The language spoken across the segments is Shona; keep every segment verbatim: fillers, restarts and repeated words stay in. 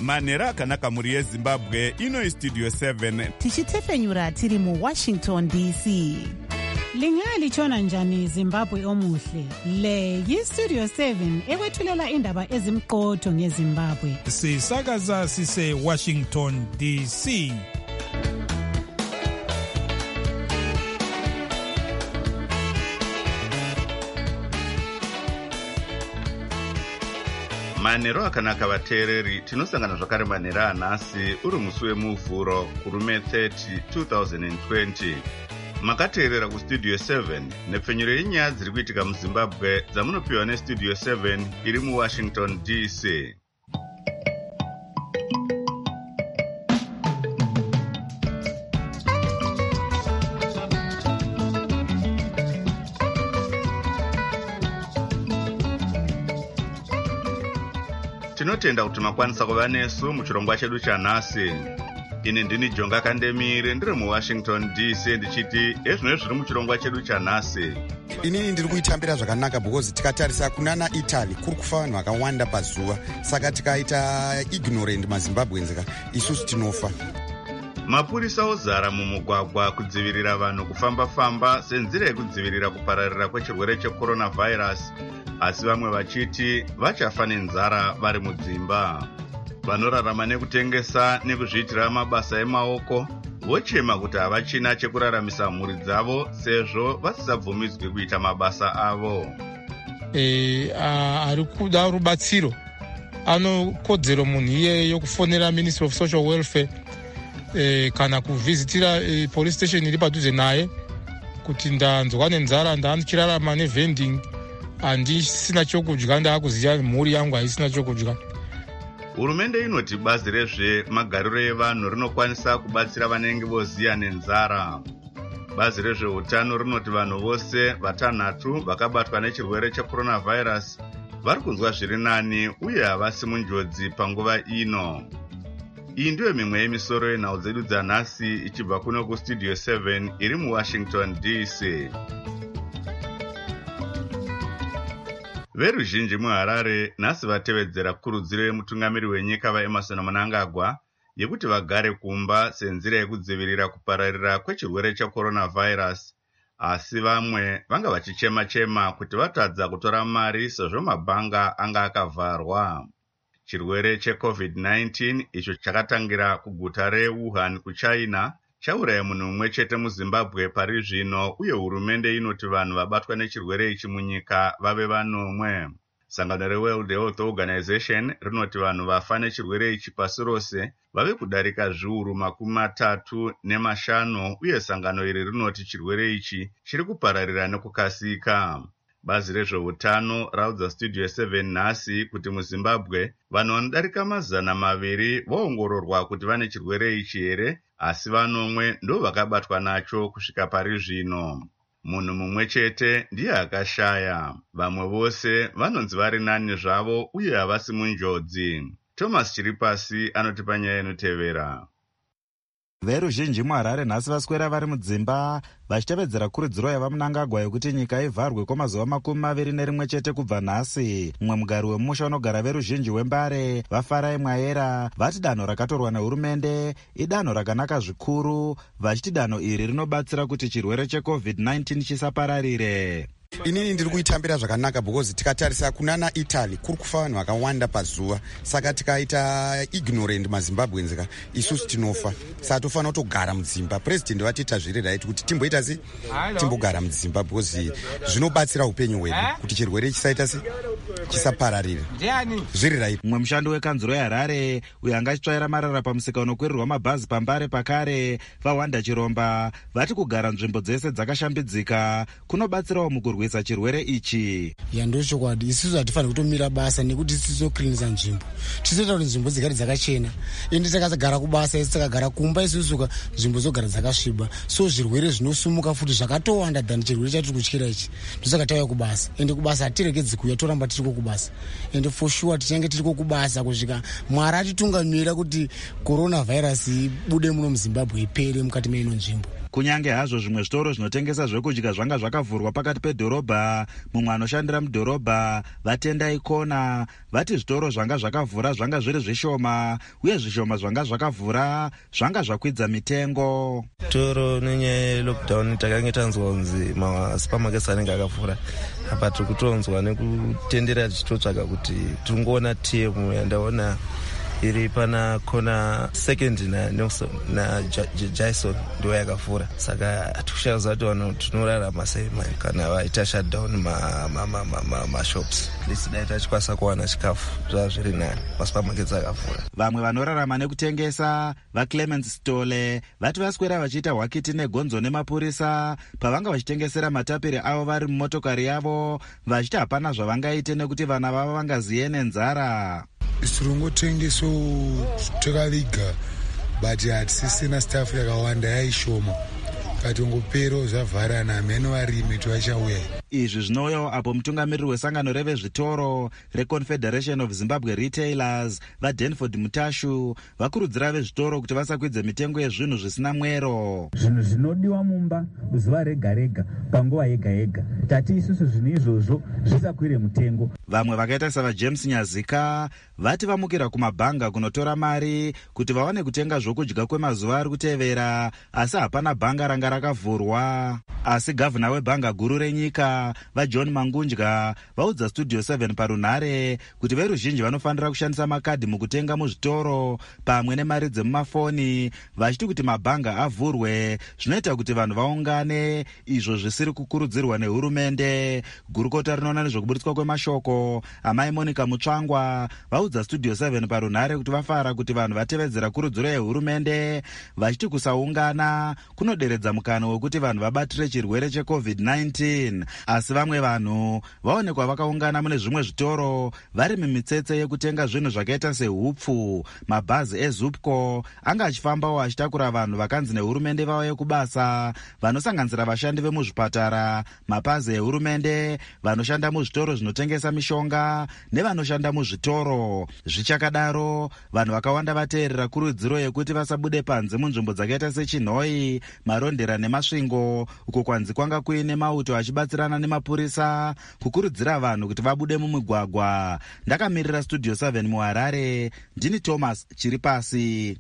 manhero akanaka mhuri yezimbabwe. Ino istudio seven tichitefenyura tiri muwashington D C. Lingalitshona njani Zimbabwe omuhle? Le yistudio seven ekwethulela indaba ezimqotho ngeZimbabwe. Sisakaza sise Washington D C. manhero akanaka vateereri. Tinosangana zvakare manhero anhasi uri musi wemuvhuro kurume thirty twenty twenty. Makateerera kustudio seven nepfenyuro yenyaya dziri kuitika muZimbabwe dzamunopiwa nestudio seven iri muWashington D C. Tinotenda kuti makwanisa kuva nesu muchirongwa chedu chanhasi. Ini ndini Jonga Kandemire ndiri muWashington D C ndichiti ezvino zviri muchirongwa chedu chanhasi. Inini ndiri kuitambira zvakanaka because tikatarisa kunana Italy kuri kufa vanhu vakawanda pazuva, saka tikaita ignorant maZimbabweans isusu tinofa. Mapurisa ozara mumugwagwa kudzivirira vanhu kufamba-famba senzira yekudzivirira kupararira kwechirwere checoronavirus, asi vamwe vachiti vachafa nenzara vari mudzimba. Vanorarama nekutengesa nekuzviitira mabasa emaoko vochema kuti havachina chekuraramisa mhuri dzavo sezvo vasisabvumidzwi kuita mabasa avo. E, ari kuda rubatsiro anokodzero munhu iye yokufonera Ministry of Social Welfare e, kana kuvhizitira e, police station iri padhuze naye kuti ndanzwa nenzara ndandichirarama nevending handisina chokudya, ndaakuziva mhuri yangu haisina chokudya. Hurumende inoti bazi rezvemagariro evanhu rinokwanisa kubatsira vanenge voziya nenzara. Bazi rezveutano rinoti vanhu vose vatanhatu vakabatwa nechirwere checoronavirus vari kunzwa zviri nani uye havasi munjodzi panguva ino. Iyi ndiyo mimwe yemisoro yenhau dzedu dzanhasi ichibva kuno kustudio seven iri muWashington D C. Veruzhinji muHarare nhasi vatevedzera kurudziro yemutungamiri wenyika vaEmmerson Mnangagwa yekuti vagare kumba senzira yekudzivirira kupararira kwechirwere checoronavirus, asi vamwe vanga vachichema-chema kuti vatadza kutora mari sezvo mabhanga anga akavharwa. Chirwere checovid nineteen icho chakatangira kuguta reWuhan kuChina chauraya munhu mumwe chete muZimbabwe pari zvino, uye hurumende inoti vanhu vabatwa nechirwere ichi munyika vave vanomwe. Sangano reWorld Health Organization rinoti vanhu vafa nechirwere ichi pasi rose vave kudarika zviuru makumi matatu nemashanu, uye sangano iri rinoti chirwere ichi chiri kupararira nekukasika. Bazi rezveutano raudza studio seven nhasi kuti muZimbabwe vanhu vanodarika mazana maviri vaongororwa kuti vane chirwere ichi here, asi vanomwe ndo vakabatwa nacho kusvika pari zvino. Munhu mumwe chete ndiye akashaya, vamwe vose vanonzi vari nani zvavo uye havasi munjodzi. Thomas Chiripasi anotipa nyaya inotevera. Veruzhinji muHarare nhasi vaswera vari mudzimba vachitevedzera kurudziro yavaMnangagwa yokuti nyika ivharwe kwamazuva makumi maviri nerimwe chete kubva nhasi. Mumwe mugari wemusha unogara veruzhinji wembare vaFarai Mwayera vati danho rakatorwa nehurumende idanho rakanaka zvikuru, vachiti danho iri rinobatsira kuti chirwere checovid nineteen chisapararire. Inini ndiri kuitambira zvakanaka because tikatarisa kunana Italy kuri kufa vanhu vakawanda pazuva, saka tikaita ignorant maZimbabweans isusu tinofa, saka tofanira kutogara mudzimba. President vatita zviri right kuti timboita se timbogara mudzimba because zvinobatsira upenyu hwedu kuti chirwere chisaita se chisapararira. Zviri right. Mumwe mushando wekanzuro yeHarare uyo anga achitsvaira marara pamusika unokwirirwa mabhazi pambare pakare vaWanda Chiromba vati kugara nzvimbo dzese dzakashambidzika kunobatsirawo mukurwisa chirwere ichi. Yandochokwadi isusu hatifaniri kutomira basa nekuti isusu toklinisa nzvimbo, tizoita kuti nzvimbo dzigare dzakachena, ende takagara kubasa isi takagara kumba isusu nzvimbo dzogara dzakasviba, so zvirwere zvinosumuka futi zvakatowanda dhani chirwere chatiri kutyira ichi. Ndosaka tauya kubasa, ende kubasa hatiregedzi kuuya, toramba tiriko kubasa, ende for sure tichange tiriko kubasa kusvika Mwari atitungamira kuti coronavirus ibude muno muZimbabwe ipere mukati meino nzvimbo. kunyange hazvo zvimwe zvitoro zvinotengesa zvekudya zvanga zvakavhurwa pakati pedhorobha. Mumwe anoshandira mudhorobha vatendai kona vati zvitoro zvanga zvakavhura zvanga zviri zvishoma, uye zvishoma zvanga zvakavhura zvanga zvakwidza mitengo. Toro nenyaya lockdown takange tanzwa kunzi masupermarkets anenge akavhura, apa tiri kutonzwa nekutendera tichitotsvaga kuti tiringoona temu yandaona iri pana kona second na Nelson na Jason ndio yakavhura, saka hatikushaza kuti vanhu tinorarama sei kana vaita shutdown ma ma ma ma, ma shops lisidaita chikwasa kuwana chikafu zvazviri nani masupermarkets akavhura. Vamwe vanorarama nekutengesa vaClemens Stole vati vaswera vachiita hwakiti negonzo nemapurisa pavanga vachitengesera matapiri avo vari mumotokari yavo, vachiti hapana zvavangaite nekuti vana vavo vangaziye nenzara. Tirongotengeso takaviga but hatisisina staff yakawanda yaishoma, katongopero zvavharana mheno varimi twachauya. Izvi zvinouyawo apo mutungamiriri wesangano revezvitoro reConfederation of Zimbabwe Retailers vaDenford Mutashu vakurudzira vezvitoro kuti vasakwidze mitengo yezvinhu zvisina mwero. Zvinhu zvinodiwa mumba zuva rega rega panguva yega yega, tati isusu zvinhu izvozvo zvisakwire mutengo. Vamwe vakaita savaJames Nyazika vati vamukira kumabhanga kunotora mari kuti vawane kutenga zvokudya kwemazuva ari kutevera, asi hapana bhanga ranga rakavhurwa. Asi gavhuna webhanga guru renyika vaJohn Mangunja vaudza Studio seven parunhare kuti veruzhinji vanofanira kushandisa makadhi mukutenga muzvitoro pamwe nemari dzemumafoni, vachiti kuti mabhanga avhurwe zvinoita kuti vanhu vaungane, izvo zvisiri kukurudzirwa nehurumende. Gurukota rinoona nezvokubuditswa kwemashoko amai Monica Mutsvangwa vaudza Studio seven parunhare kuti vafara kuti vanhu vatevedzera kurudziro yehurumende, vachiti kusaungana kunoderedza mukana wekuti vanhu vabatire chirwere checovid nineteen. Asi vamwe vanhu vaonekwa vakaungana mune zvimwe zvitoro vari mimitsetse yekutenga zvinhu zvakaita sehupfu. Mabhazi eZupco anga achifambawo achitakura vanhu vakanzi nehurumende vauye kubasa, vanosanganisira vashandi vemuzvipatara, mapazi ehurumende, vanoshanda muzvitoro zvinotengesa mishonga nevanoshanda muzvitoro. Zvichakadaro, vanhu vakawanda vateerera kurudziro yekuti vasabude panze munzvimbo dzakaita sechinhoi, marondera nemasvingo, uko kwanzi kwanga kuine mauto achibatsirana nemapurisa kukurudzira vanhu kuti vabude mumigwagwa. Ndakamirira Studio seven muHarare, ndini Thomas Chiripasi.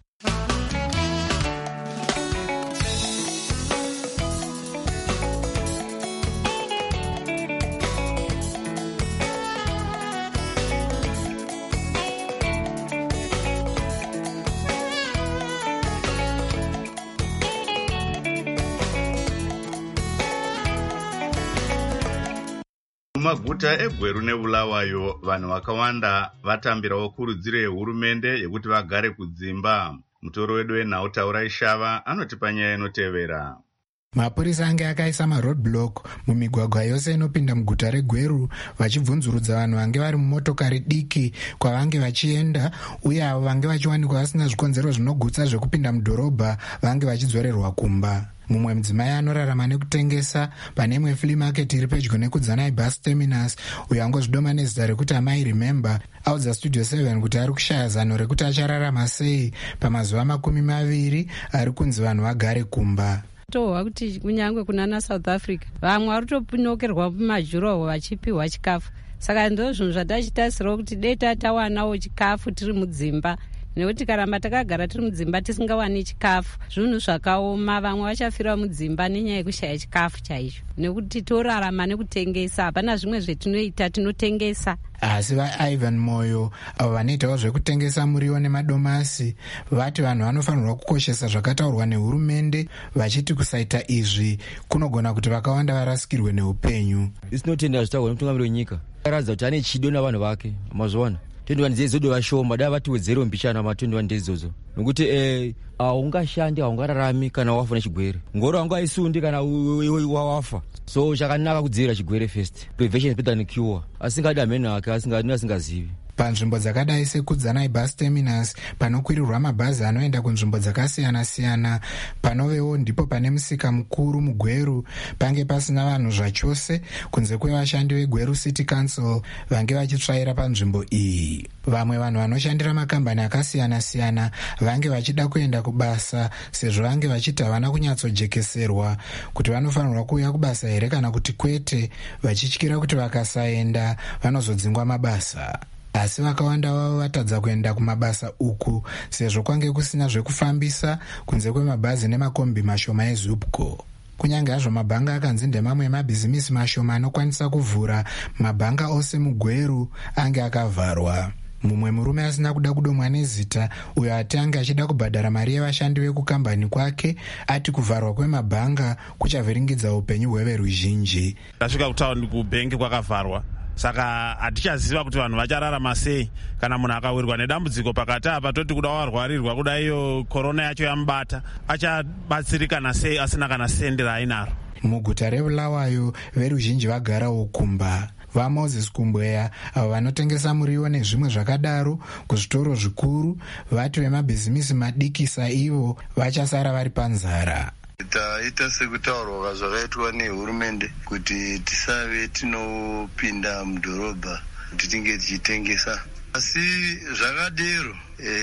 Mumaguta eGweru neBulawayo vanhu vakawanda vatambirawo kurudziro yehurumende yekuti vagare kudzimba. Mutoro wedu wenhau Taurai Shava anoti panyaya inotevera. Mapurisa ange akaisa maroadblock mumigwagwa yose inopinda muguta reGweru vachibvunzurudza vanhu vange vari mumotokari diki kwavange vachienda, uye avo vange vachiwanikwa vasina zvikonzero zvinogutsa zvekupinda mudhorobha vange vachidzorerwa kumba. Mumwe mudzimai anorarama nekutengesa pane imwe flea market iri pedyo nekudzanai bus terminus, uyo angozvidoma nezita rekuti amai Remember, audza Studio seven kuti ari kushaya zano rekuti achararama sei pamazuva makumi maviri ari kunzi vanhu vagare kumba. tohwa kuti kunyangwe kunana South Africa vamwe vari topinokerwa mumajuroho vachipiwa chikafu, saka ndo zvinhu zvatachitasirawo kuti dei tatawanawo chikafu tiri mudzimba, nekuti karamba takagara tiri mudzimba tisingawani chikafu zvinhu zvakaoma, vamwe vachafira mudzimba nenyaya yekushaya chikafu chaizvo, nekuti torarama nekutengesa, hapana zvimwe zvetinoita, tinotengesa. Asi vaIvan Moyo avo vanoitawo zvekutengesa muriwo nemadomasi vati vanhu vanofanirwa kukoshesa zvakataurwa nehurumende, vachiti kusaita izvi kunogona kuti vakawanda varasikirwe neupenyu. Isinotenda zvitaurwa nemutungamiriri wenyika aradza kuti ane chido navanhu vake, mazuwana twenty one dzezodo vashoma, dai vatiwedzere mbishana ma twenty one days idzodzo, nokuti eh haungashandi haungararami kana wafa nechigwere, ngoro haungaisundi kana wafa. So chakanaka kudzivirira chigwere first, prevention is better than cure. Asingadi amene ake asingadi asingazivi. panzvimbo dzakadai sekudzanai bus terminus panokwirirwa mabhazi anoenda kunzvimbo dzakasiyana-siyana, panovewo ndipo pane musika mukuru mugweru, pange pasina vanhu zvachose kunze kwevashandi vegweru city council vange vachitsvaira panzvimbo iyi. Vamwe vanhu vanoshandira makambani akasiyana-siyana vange vachida kuenda kubasa sezvo vange vachiti havana kunyatsojekeserwa kuti vanofanirwa kuuya kubasa here kana kuti kwete, vachityira kuti vakasaenda vanozodzingwa mabasa. Asi vakawanda vavo vatadza kuenda kumabasa uku sezvo kwange kusina zvekufambisa kunze kwemabhazi nemakombi mashoma ezupco. Kunyange hazvo mabhanga akanzi ndemamwe emabhizimisi mashoma anokwanisa kuvhura, mabhanga ose mugweru ange akavharwa. Mumwe murume asina kuda kudomwa nezita, uyo ati ange achida kubhadhara mari yevashandi vekukambani kwake, ati kuvharwa kwemabhanga kuchavhiringidza upenyu hweveruzhinji. Tasvika kutaundi kubhengi kwakavharwa, saka hatichaziva kuti vanhu vachararama sei kana munhu akawirwa nedambudziko pakati apa, toti kuda warwarirwa kuda iyo korona yacho yamubata, achabatsirikana sei asina kana sendi raainaro. Muguta reBulawayo veruzhinji vagarawo kumba. VaMoses Kumbweya avo vanotengesa muriwo nezvimwe zvakadaro kuzvitoro zvikuru vati vemabhizimisi madikisa ivo vachasara vari panzara. Taita sekutaurwa zvakaitwa nehurumende kuti tisave tinopinda mudhorobha kuti tinge tichitengesa, asi zvakadero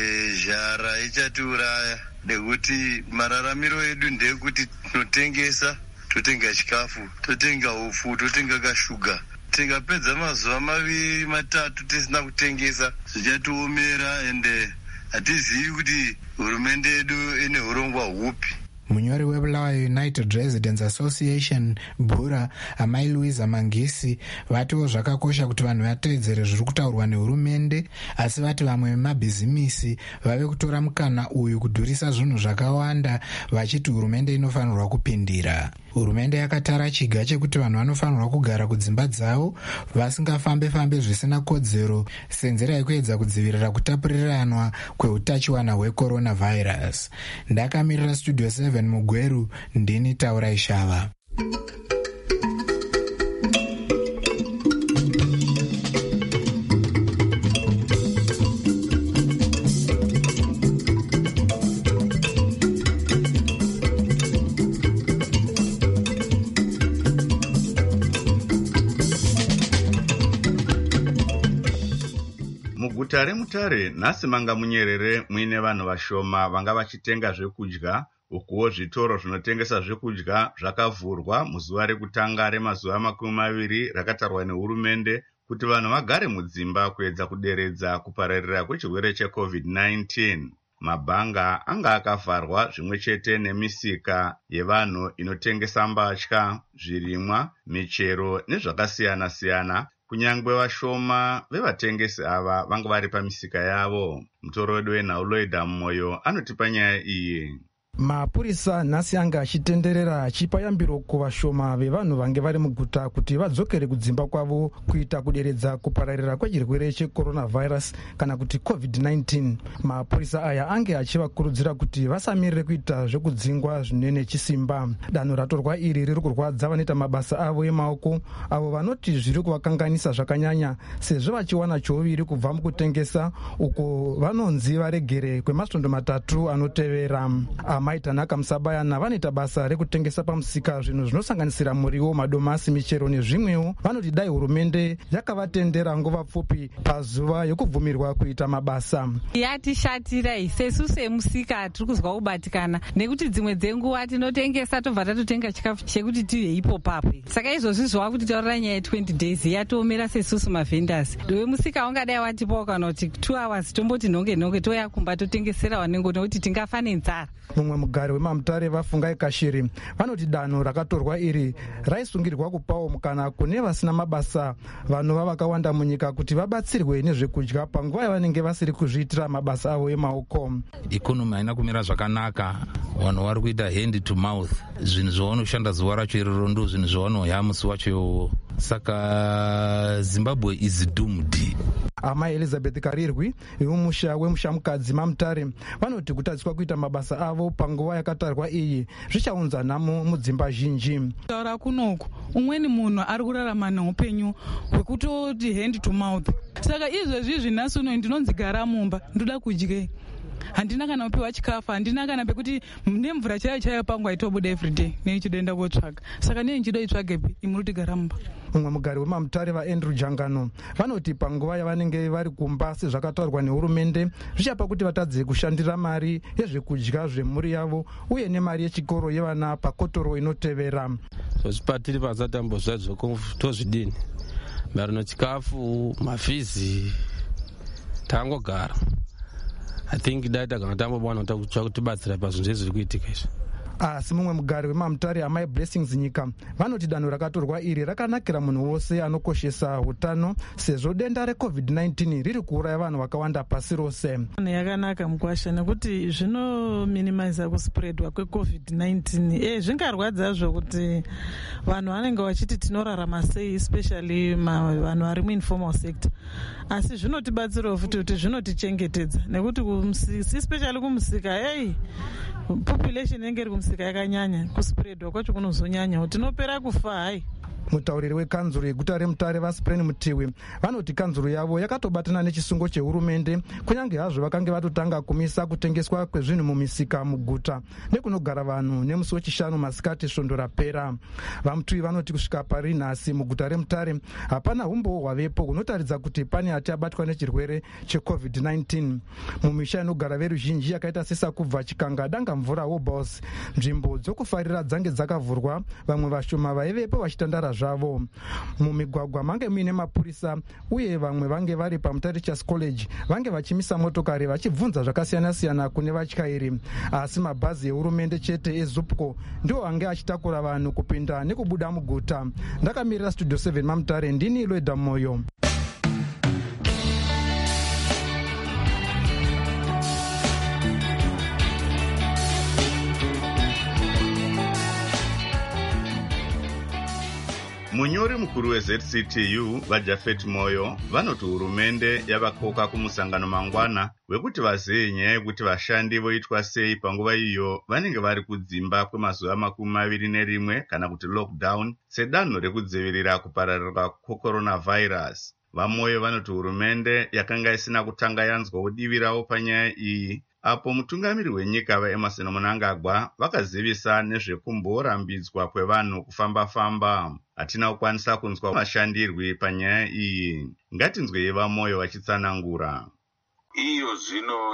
zhara ichatiuraya nekuti mararamiro edu ndeyekuti tinotengesa, totenga chikafu, totenga upfu, totenga kashuga. Tikapedza mazuva maviri matatu tisina kutengesa zvichatiomera, ende hatizivi kuti hurumende yedu ine urongwa hupi. Munyori weBulawayo United Residents Association Bura, amai Louisa Mangisi, vatiwo zvakakosha kuti vanhu vateedzere zviri kutaurwa nehurumende, asi vati vamwe vemabhizimisi vave kutora mukana uyu kudhurisa zvinhu zvakawanda, vachiti hurumende inofanirwa kupindira. Hurumende yakatara chiga chekuti vanhu vanofanirwa kugara kudzimba dzavo vasingafambe-fambe zvisina kodzero senzera yekuedza kudzivirira kutapuriranwa kweutachiwana hwecoronavirus. Ndakamirira Studio seven mugweru, ndini Taurai Shava. Muguta reMutare nhasi manga munyerere muine vanhu vashoma vanga vachitenga zvekudya, ukuwo zvitoro zvinotengesa zvekudya zvakavhurwa muzuva rekutanga remazuva makumi maviri rakatarwa nehurumende kuti vanhu vagare mudzimba kuedza kuderedza kupararira kwechirwere checovid nineteen. Mabhanga anga akavharwa zvimwe chete nemisika yevanhu inotengesa mbatya, zvirimwa, michero nezvakasiyana-siyana. Kunyangwe vashoma vevatengesi ava vanga vari pamisika yavo. Mutorodwe weNhauloida Moyo anotipa nyaya iyi. Mapurisa nhasi anga achitenderera achipa yambiro kuvashoma vevanhu vange vari muguta kuti vadzokere kudzimba kwavo kuita kuderedza kupararira kwechirwere checoronavirus kana kuti covid nineteen. Mapurisa aya ange achivakurudzira kuti vasamirire kuita zvekudzingwa zvinene chisimba. Danho ratorwa iri riri kurwadza vanoita mabasa avo emaoko, avo vanoti zviri kuvakanganisa zvakanyanya sezvo vachiwana choviri kubva mukutengesa, uko vanonzi varegere kwemastondo matatu anotevera. Maitanaka Musabayana vanoita basa rekutengesa pamusika zvinhu zvinosanganisira muriwo, madomasi, michero nezvimwewo. Vanoti dai hurumende yakavatendera nguva pfupi pazuva yokubvumirwa kuita mabasa. Yatishatira sesu semusika tiri kuzwa kubatikana nekuti dzimwe dzenguva tinotengesa tobva tatotenga chikafu chekuti tive ipopapo. Saka izvozvi zvava kuti taurira nyaya twenty days yatoomera sesusu mavhendasi. Dove musika wangadai watipawo kana kuti two hours tomboti nhonge nhonge toya kumba totengesera wanengo nekuti tingafa nenzara. Mumwe mugari weMamutare Vafungai Kashiri vanoti danho rakatorwa iri raisungirwa kupawo mukana kune vasina mabasa vanova vakawanda munyika kuti vabatsirwe nezvekudya panguva yavanenge vasiri kuzviitira mabasa avo emaoko. Ikonomi haina kumira zvakanaka, vanhu vari kuita hand to mouth, zvinhu zvavanoshanda zuva racho iroro ndo zvinhu zvavanoya musi wacho iwowo. saka Zimbabwe is doomed. Amai Elizabeth Karirwi vemusha wemushamukadzi maMutare vanoti kutadziswa kuita mabasa avo panguva yakatarwa iyi zvichaunza nhamo mudzimba zhinji. Taura kunoku umweni munhu ari kurarama neupenyu hwekutoti hand to mouth. Saka izvezvi zvinasi uno ndinonzi gara mumba ndoda kudyei. Handina kana upiwa chikafu, handina kana pekuti nemvura chaiyo chaiyo pangu aitobuda everyday neichidoenda kotsvaga. Saka nei nchido itsvagepi imuri gara mumba. Mumwe mugari wemaMutare vaAndrew Jangano vanoti panguva yavanenge vari kumba sezvakataurwa nehurumende zvichapa kuti vatadze kushandira mari yezvekudya zvemhuri yavo uye nemari yechikoro yevana pakotoro inotevera. Zvosipa tiri pasatambozvadzvo tozvidini marino chikafu mafizi tangogara. I think daita kana tambobwana kutibatsira pazvinhu zviri kuitika izvi. Asi mumwe mugari wemaMutare amai Blessings Nyika vanoti danho rakatorwa iri rakanakira munhu wose anokoshesa utano sezvo denda recovid nineteen riri kuuraya vanhu vakawanda pasi rose. Yakanaka mukwasha nekuti zvinominimiza kuspreadwa kwecovid nineteen. Eh zvingarwadzazvo kuti vanhu vanenge vachiti tinorarama sei especially vanhu vari muinformal sector. Asi zvinotibatsirawo futi kuti zvinotichengetedza nekuti especially kumusika hey population inenge iri kumusika yakanyanya kuspreadwa kwacho kunozonyanya tinopera kufa hai. Mutauriri wekanzuro yeguta reMutare vaSpren Mutiwi vanoti kanzuro yavo yakatobatana nechisungo chehurumende kunyange hazvo vakange vatotanga kumisa kutengeswa kwezvinhu mumisika muguta nekunogara vanhu nemusi wechishanu masikati svondo rapera. VaMutiwi vanoti kusvika pari nhasi muguta reMutare hapana umbowo hwavepo hunotaridza kuti pane ati abatwa nechirwere checovid nineteen. Mumisha inogara veruzhinji yakaita sesakubva Chikanga danga mvura Wobos nzvimbo dzokufarira dzange dzakavhurwa vamwe vashoma vaivepo vachitandara zvavo. Mumigwagwa mange muine mapurisa uye vamwe vange vari paMutare Teachers College vange vachimisa motokari vachibvunza zvakasiyana siyana kune vatyairi. Asi mabhazi ehurumende chete eZupco ndiwo ange achitakura vanhu kupinda nekubuda muguta. Ndakamirira Studio seven maMutare ndini Lweda Moyo. Munyori mukuru weZ C T U vaJafet Moyo vanoti hurumende yavakoka kumusangano mangwana wekuti vaziye nyaya yekuti vashandi voitwa sei panguva iyo vanenge vari kudzimba kwemazuva makumi maviri nerimwe kana kuti lockdown sedanho rekudzivirira kupararira kwecoronavirus. VaMoyo vanoti hurumende yakanga isina kutanga yanzwa kudivirawo panyaya iyi apo mutungamiri wenyika vaEmmerson Mnangagwa vakazivisa nezvekumborambidzwa kwevanhu kufamba-famba. Hatina kukwanisa kunzwa mashandirwi panyaya iyi. Ngatinzwei VaMoyo vachitsanangura. Iyo zvino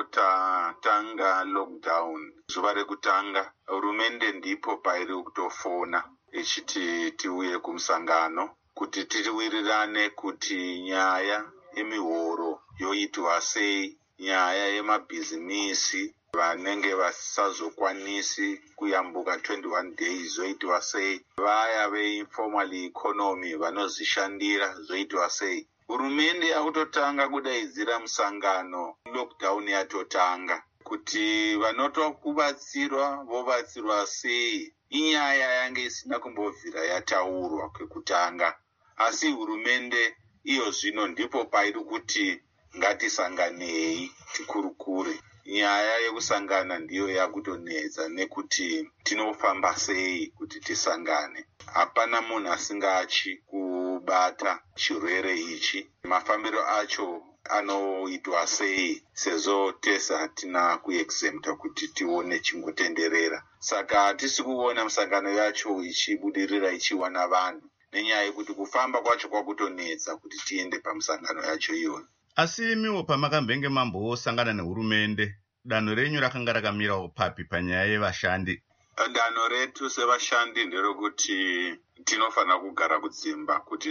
tatanga lockdown zuva rekutanga hurumende ndipo pairi kutofona ichiti tiuye kumusangano kuti tiriwirirane kuti nyaya yemihoro yoitwa sei, nyaya yemabhizimisi vanenge vasazokwanisi kuyambuka twenty-one days zoitwa sei, vaya veinformal economy vanozishandira zoitwa sei. Hurumende yakutotanga kudaidzira musangano lockdown yatotanga kuti vanotwa kubatsirwa vobatsirwa sei. Inyaya yange isina kumbobvira yataurwa kwekutanga, asi hurumende iyo zvino ndipo pairi kuti ngatisanganei tikurukure. Nyaya yekusangana ndiyo yakutonetsa nekuti tinofamba sei kuti tisangane. Hapana munhu asingachi kubata chirwere ichi. Mafambiro acho anoitwa sei sezvo tese hatina kuexempta kuti tione chingotenderera. Saka hatisi kuona musangano yacho ichibudirira ichiwana vanhu nenyaya yekuti kufamba kwacho kwakutonetsa kuti tiende pamusangano yacho iyoyo. Asi imiwo pamakambenge mambosangana nehurumende, danho renyu rakanga rakamirawo papi panyaya yevashandi? Danho retu sevashandi nderokuti tinofana kugara kudzimba kuti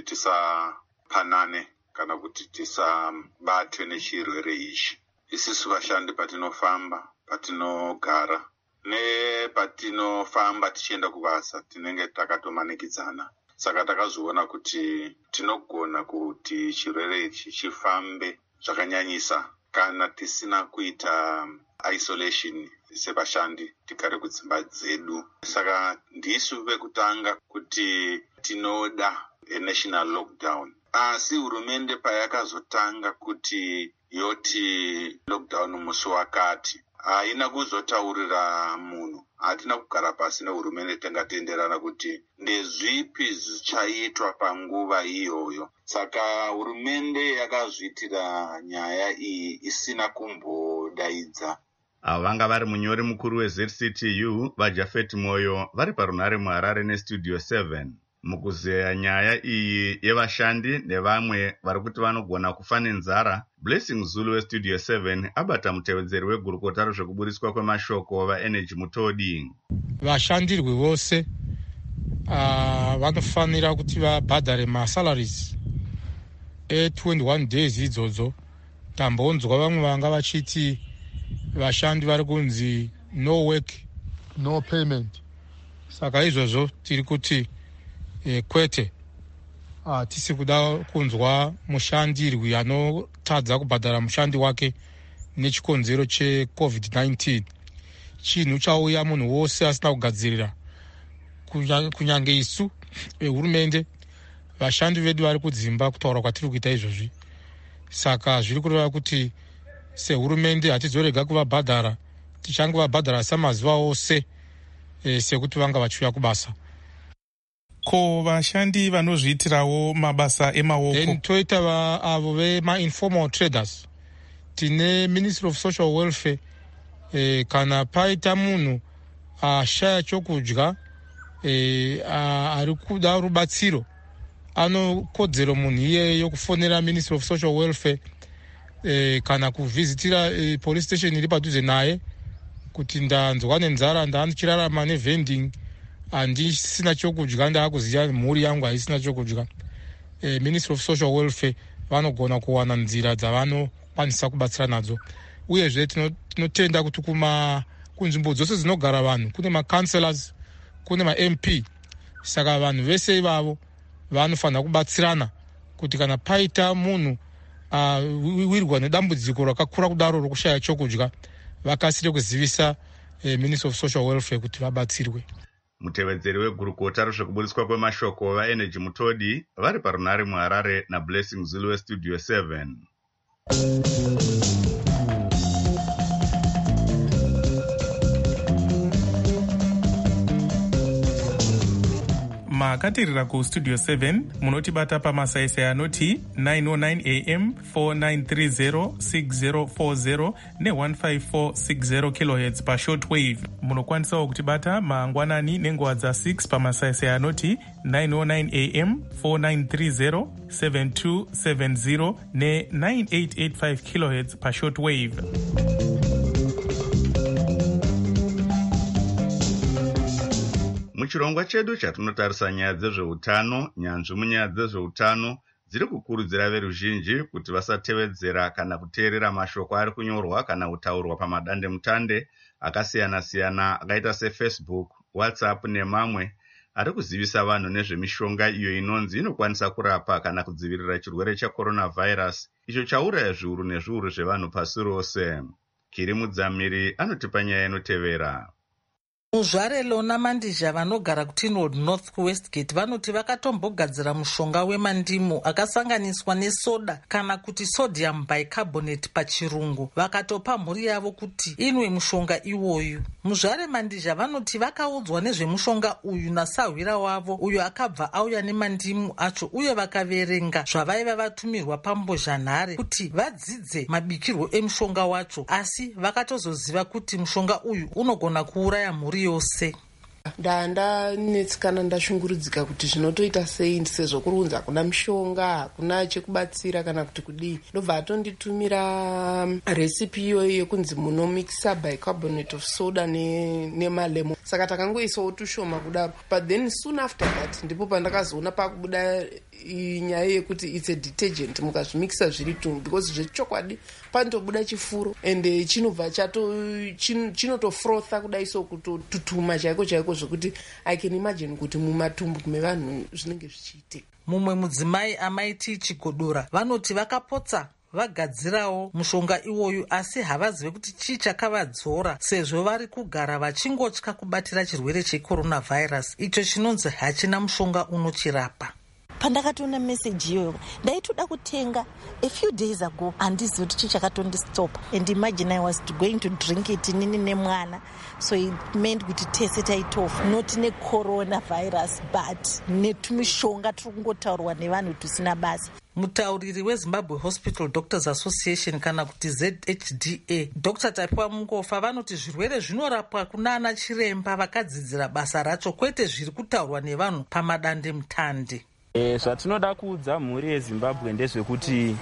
tisapanane kana kuti tisabatwe nechirwere ichi. Isusu vashandi patinofamba, patinogara nepatinofamba tichienda kubasa tinenge takatomanikidzana. Saka takazoona kuti tinogona kuti chirwere ichi chifambe zvakanyanyisa kana tisina kuita isolation sevashandi tigare kudzimba dzedu. Saka ndisu vekutanga kuti tinoda a national lockdown. Asi hurumende payakazotanga kuti yoti lockdown musi wakati, haina kuzotaurira munhu. Hatina kugara pasi nehurumende tangatenderana kuti ndezvipi zvichaitwa panguva iyoyo. Saka hurumende yakazviitira nyaya iyi isina kumbodaidza. Vanga vari munyori mukuru weZ C T U vaJafet Moyo vari parunhare muHarare nestudio seven mukuzeya nyaya iyi yevashandi nevamwe vari kuti vanogona kufa nenzara. Blessing Zulu westudio seven abata mutevedzeri wegurukota rezvekuburiswa kwemashoko vaenergy Mutodi. Vashandirwi vose uh, vanofanira kuti vabhadhare masalaries e twenty-one days idzodzo. Tambonzwa vamwe vanga vachiti vashandi vari kunzi no work no payment. Saka izvozvo tiri kuti e, kwete hatisi uh, kuda kunzwa mushandirwi anotadza kubhadhara mushandi wake nechikonzero checovid nineteen. Chinhu chauya munhu wose asina kugadzirira, kunyange isu hurumende vashandi vedu vari kudzimba kutaura kwatiri kuita izvozvi. Saka zviri kureva kuti sehurumende hatizorega kuvabhadhara, tichangovabhadhara samazuva ose e, sekuti vanga vachiuya kubasa. Ko vashandi vanozviitirawo mabasa emaoko? Then toita va avo vema-informal traders. Tine Ministry of Social Welfare, e, kana paita munhu ashaya chokudya, e, ari kuda rubatsiro, anokodzero munhu iyeyo kufonera Ministry of Social Welfare e, kana kuvhizitira e, police station iri padhuze naye kuti ndanzwa nenzara, ndandichirarama nevending, handisina chokudya, ndaakuziva mhuri yangu haisina chokudya. E, Ministry of Social Welfare vanogona kuwana nzira dzavanokwanisa kubatsira nadzo. Uyezve tinotenda kuti kuma kunzvimbo dzose dzinogara vanhu kune ma-councillors, kune ma-M P. Saka vanhu vese ivavo vanofanira kubatsirana kuti kana paita munhu uh, wirwa nedambudziko rakakura kudaro rokushaya chokudya, vakasire kuzivisa eh, Ministry of Social Welfare kuti vabatsirwe. Mutevedzeri wegurukota rezvekuburiswa kwemashoko vaenergy Mutodi vari parunhare muHarare naBlessing Zulu westudio seven. makatirira kustudio seven munotibata pamasaisai anoti nine oh nine A M, four nine three zero, six zero four zero ne one five four six zero kilohertz pashortwave. Munokwanisawo kutibata mangwanani nenguva dza six pamasaisai anoti nine oh nine A M, four nine three zero, seven two seven zero ne nine eight eight five kilohertz pashortwave. Muchirongwa chedu chatinotarisa nyaya dzezveutano, nyanzvi munyaya dzezveutano dziri kukurudzira veruzhinji kuti vasatevedzera kana kuteerera mashoko ari kunyorwa kana kutaurwa pamadandemutande akasiyana-siyana akaita seFacebook, WhatsApp nemamwe ari kuzivisa vanhu nezvemishonga iyo inonzi inokwanisa kurapa kana kudzivirira chirwere checoronavirus, icho chauraya zviuru nezviuru zvevanhu pasi rose. Kiri Mudzamiri anotipa nyaya inotevera. Muzvare Lona Mandizha vanogara kuTinwood North kuWestgate vanoti vakatombogadzira mushonga wemandimu akasanganiswa nesoda kana kuti sodium bicarbonate pachirungu, vakatopa mhuri yavo kuti inwe mushonga iwoyu. Muzvare Mandizha vanoti vakaudzwa nezvemushonga uyu nasahwira wavo uyo akabva auya nemandimu acho, uye vakaverenga zvavaiva vatumirwa pambozhanhare kuti vadzidze mabikirwo emushonga wacho, asi vakatozoziva kuti mushonga uyu unogona kuuraya mhuri yose. Ndanda netsikana ndashungurudzika kuti zvinotoita sei sezvo kuri kunzi hakuna mushonga, hakuna chekubatsira kana kuti kudii. Ndobva atonditumira recipe iyoyo yekunzi munomikisa bicarbonate of soda nemalemon. Saka takangoisawo tushoma kudaro. But then soon after that ndipo pandakazoona pakubuda nyaya yekuti it's a detergent mukazvimikisa zviri tumwe, because zvechokwadi panotobuda chifuro ende chinobva chato chinotofrotha kudai so kutotutuma chaiko chaiko zvokuti I can imagine kuti mumatumbu mevanhu zvinenge zvichiitika. Mumwe mudzimai amaiti Chigodora vanoti vakapotsa vagadzirawo mushonga iwoyu, asi havazive kuti chii chakavadzora sezvo vari kugara vachingotya kubatira chirwere checoronavhairasi icho chinonzi hachina mushonga unochirapa. Pandakatoona message iyoyo ndaitoda kutenga a few days ago, handizivi kuti chii chakatondistopa, and imagine I was going to drink it nini nemwana, so it meant kuti tese taitofa, not necoronavirus but netumishonga tiri kungotaurwa nevanhu tusina basa. Mutauriri weZimbabwe Hospital Doctors Association kana kuti Z H D A Doctor Tapiwa Mungofa vanoti zvirwere zvinorapwa kunana chiremba vakadzidzira basa racho, kwete zviri kutaurwa nevanhu pamadande mutande. E, zvatinoda kuudza mhuri yeZimbabwe ndezvekuti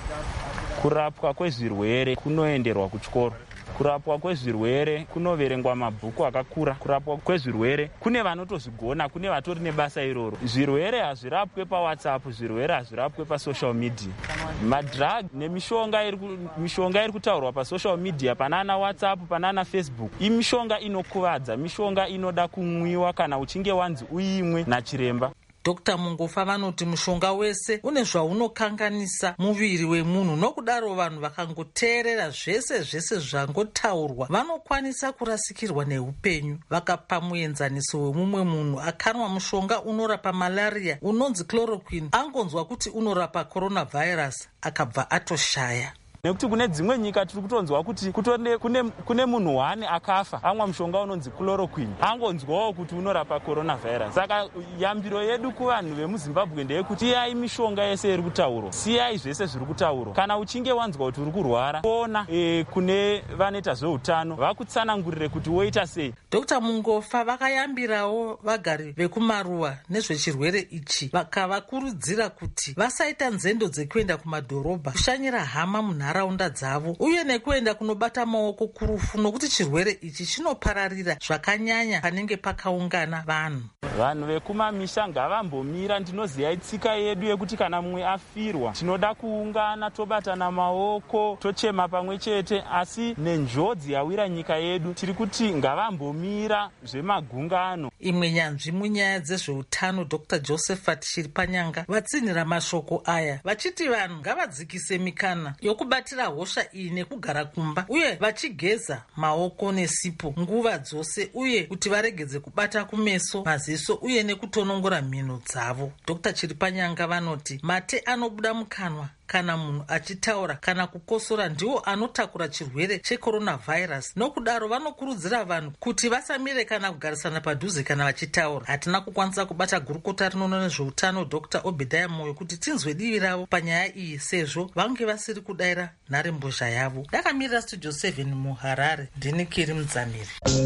kurapwa kwezvirwere kunoenderwa kuchikoro. Kurapwa kwezvirwere kunoverengwa mabhuku akakura. Kurapwa kwezvirwere kune vanotozvigona, kune vatori nebasa iroro. Zvirwere hazvirapwe paWhatsApp, zvirwere hazvirapwe pasocial media. Madrug nemishonga iri mishonga iri kutaurwa pasocial media, panana WhatsApp, panana Facebook, imishonga inokuvadza, mishonga inoda kumwiwa kana uchinge wanzi uimwe nachiremba. Doctor Mungofa vanoti mushonga wese une zvaunokanganisa muviri wemunhu, nokudaro vanhu vakangoteerera zvese zvese zvangotaurwa vanokwanisa kurasikirwa neupenyu. Vakapa muenzaniso wemumwe munhu akanwa mushonga unorapa malaria unonzi chloroquine, angonzwa kuti unorapa coronavirus akabva atoshaya. Nekuti kune dzimwe nyika tiri kutonzwa kuti kutone kune kune munhu wani akafa amwa mushonga unonzi chloroquine, angonzwawo kuti unorapa coronavirus. Saka yambiro yedu kuvanhu vemuZimbabwe ndeyekuti iyai mishonga yese iri kutaurwa, siyai zvese zviri kutaurwa. Kana uchinge wanzwa kuti uri kurwara, kuona e, kune vanoita zveutano vakutsanangurire kuti woita sei. Doctor Mungofa vakayambirawo vagari vekumaruwa nezvechirwere ichi, vakavakurudzira kuti vasaita nzendo dzekuenda kumadhorobha kushanyira hama munharaunda nharaunda dzavo uye nekuenda kunobata maoko kurufu, nokuti chirwere ichi chinopararira zvakanyanya panenge pakaungana vanhu. Vanhu vekumamisha ngavambomira. Ndinoziva tsika yedu yekuti kana mumwe afirwa tinoda kuungana tobatana maoko tochema pamwe chete, asi nenjodzi yawira nyika yedu tiri kuti ngavambomira zvemagungano. Imwe nyanzvi munyaya dzezveutano Doctor Josephat Shiripanyanga vatsinhira mashoko aya vachiti vanhu ngavadzikise mikana yokubatira hosha iyi nekugara kumba uye vachigeza maoko nesipo nguva dzose, uye kuti varegedze kubata kumeso, maziso uye nekutonongora mhino dzavo. Doctor Chiripanyanga vanoti mate anobuda mukanwa kana munhu achitaura kana kukosora ndiwo anotakura chirwere checoronavhairasi. Nokudaro vanokurudzira vanhu kuti vasamire kana kugarisana padhuze kana vachitaura. Hatina kukwanisa kubata gurukota rinoona nezveutano Doctor Obedaya Moyo kuti tinzwe divi ravo panyaya iyi, sezvo vange vasiri kudayira nharembozha yavo. Ndakamirira Studio seven muHarare, ndini Kiri Mudzamiri.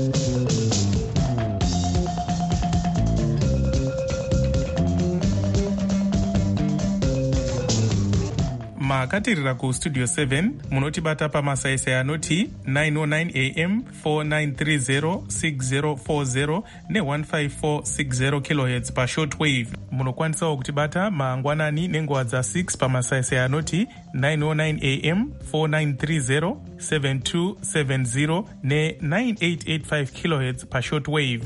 makatirira kustudio seven munotibata pamasaisai anoti nine oh nine a m four nine three zero six zero four zero ne one five four six zero kilohertz pashortwave. Munokwanisawo kutibata mangwanani nenguva dza6 pamasaisai anoti nine oh nine a m four nine three zero seven two seven zero ne nine eight eight five kilohertz pashortwave.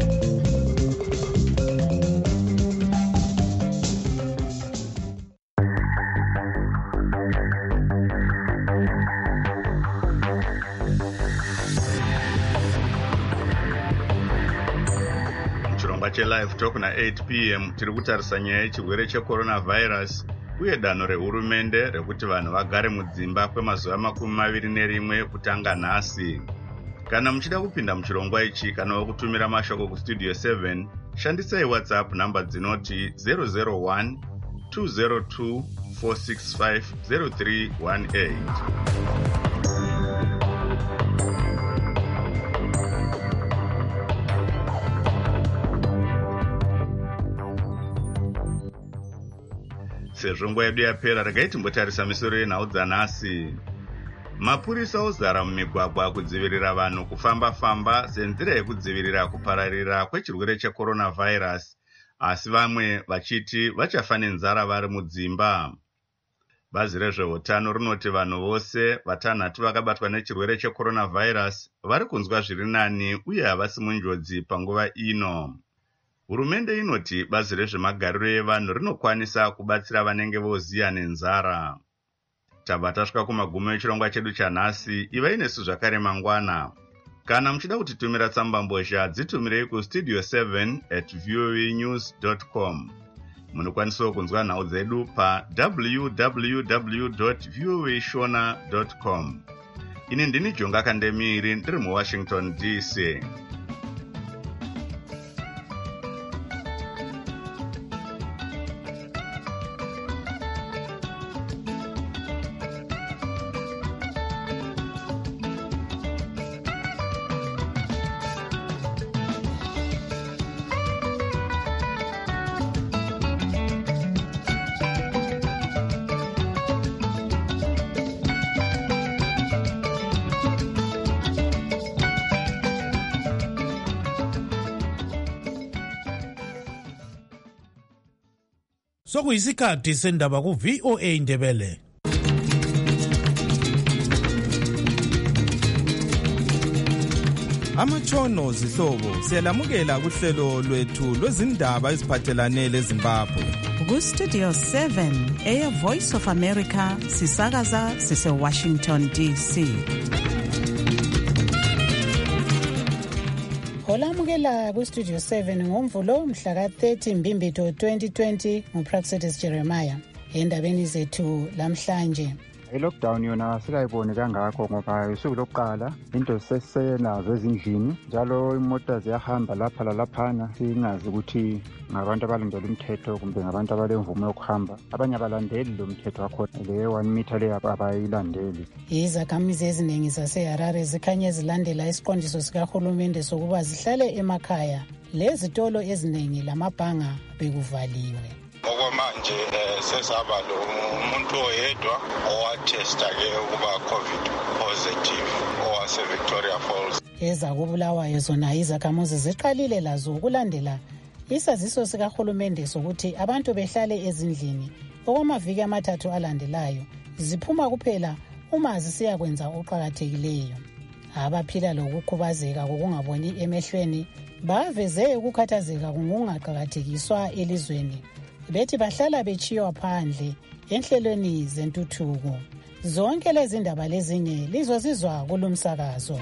chelive talk na eight p m tiri kutarisa nyaya yechirwere checoronavhairasi uye danho rehurumende rekuti vanhu vagare mudzimba kwemazuva makumi maviri nerimwe kutanga nhasi. Kana muchida kupinda muchirongwa ichi kana wokutumira mashoko kustudio seven, shandisai WhatsApp namba dzinoti zero zero one two zero two four six five zero three one eight. Sezvo nguva yedu yapera, regai timbotarisa misoro yenhau dzanhasi. Mapurisa ozara mumigwagwa kudzivirira vanhu kufamba-famba senzira yekudzivirira kupararira kwechirwere checoronavhairasi, asi vamwe vachiti vachafa nenzara vari mudzimba. Bazi rezveutano rinoti vanhu vose vatanhatu vakabatwa nechirwere checoronavhairasi vari kunzwa zviri nani uye havasi munjodzi panguva ino. Hurumende inoti bazi rezvemagariro evanhu rinokwanisa kubatsira vanenge voziya nenzara. tabva tasvika kumagumo echirongwa chedu chanhasi. Ivai nesu zvakare mangwana. Kana muchida kutitumira tsamba mbozha, dzitumirei kustudio seven at voanews dot com. Munokwanisawo kunzwa nhau dzedu pa w w w dot voa shona dot com. Ini ndini Jonga Kandemiri ndiri muWashington D C. Sokuyisikhathi sendaba ku V O A Ndebele. Amatshono zihlobo siyalamukela kuhlelo lwethu lwezindaba eziphathelane leZimbabwe. Ku Studio seven eya Voice of America sisakaza sise Washington D C. Olamukela ku Studio seven ngomvulo mhla ka thirty Mbimbito twenty twenty nguPraxedis Jeremiah. Endabeni zethu lamhlanje. I-lockdown yona sikayiboni kangakho ngoba usuku lokuqala into sesenazo ezindlini njalo imoto ziyahamba lapha lalaphana singazi ukuthi ngabantu abalandela umthetho kumbe ngabantu abalemvumo yokuhamba. Abanye abalandeli lo mthetho wakhona le one meter le abayilandeli. Izakhamizi eziningi zaseHarare zikhanye zilandela isiqondiso sikahulumende sokuba zihlale emakhaya. Lezitolo eziningi lamabhanga bekuvaliwe. Okwamanje sesaba lo umuntu oyedwa owatesta-ke ukuba COVID positive owase-Victoria Falls. Ezakubulawayo zona izakhamuzi ziqalile lazo ukulandela isaziso sikahulumende sokuthi abantu behlale ezindlini okwamaviki amathathu alandelayo, ziphuma kuphela uma zisiya kwenza oqakathekileyo. Abaphila lokukhubazeka kokungaboni emehlweni baveze ukukhathazeka kungungaqakathekiswa elizweni. Bethi bahlala bechiywa phandle enhlelweni zentuthuko. Zonke lezi ndaba lezinye lizozizwa kulumsakazo.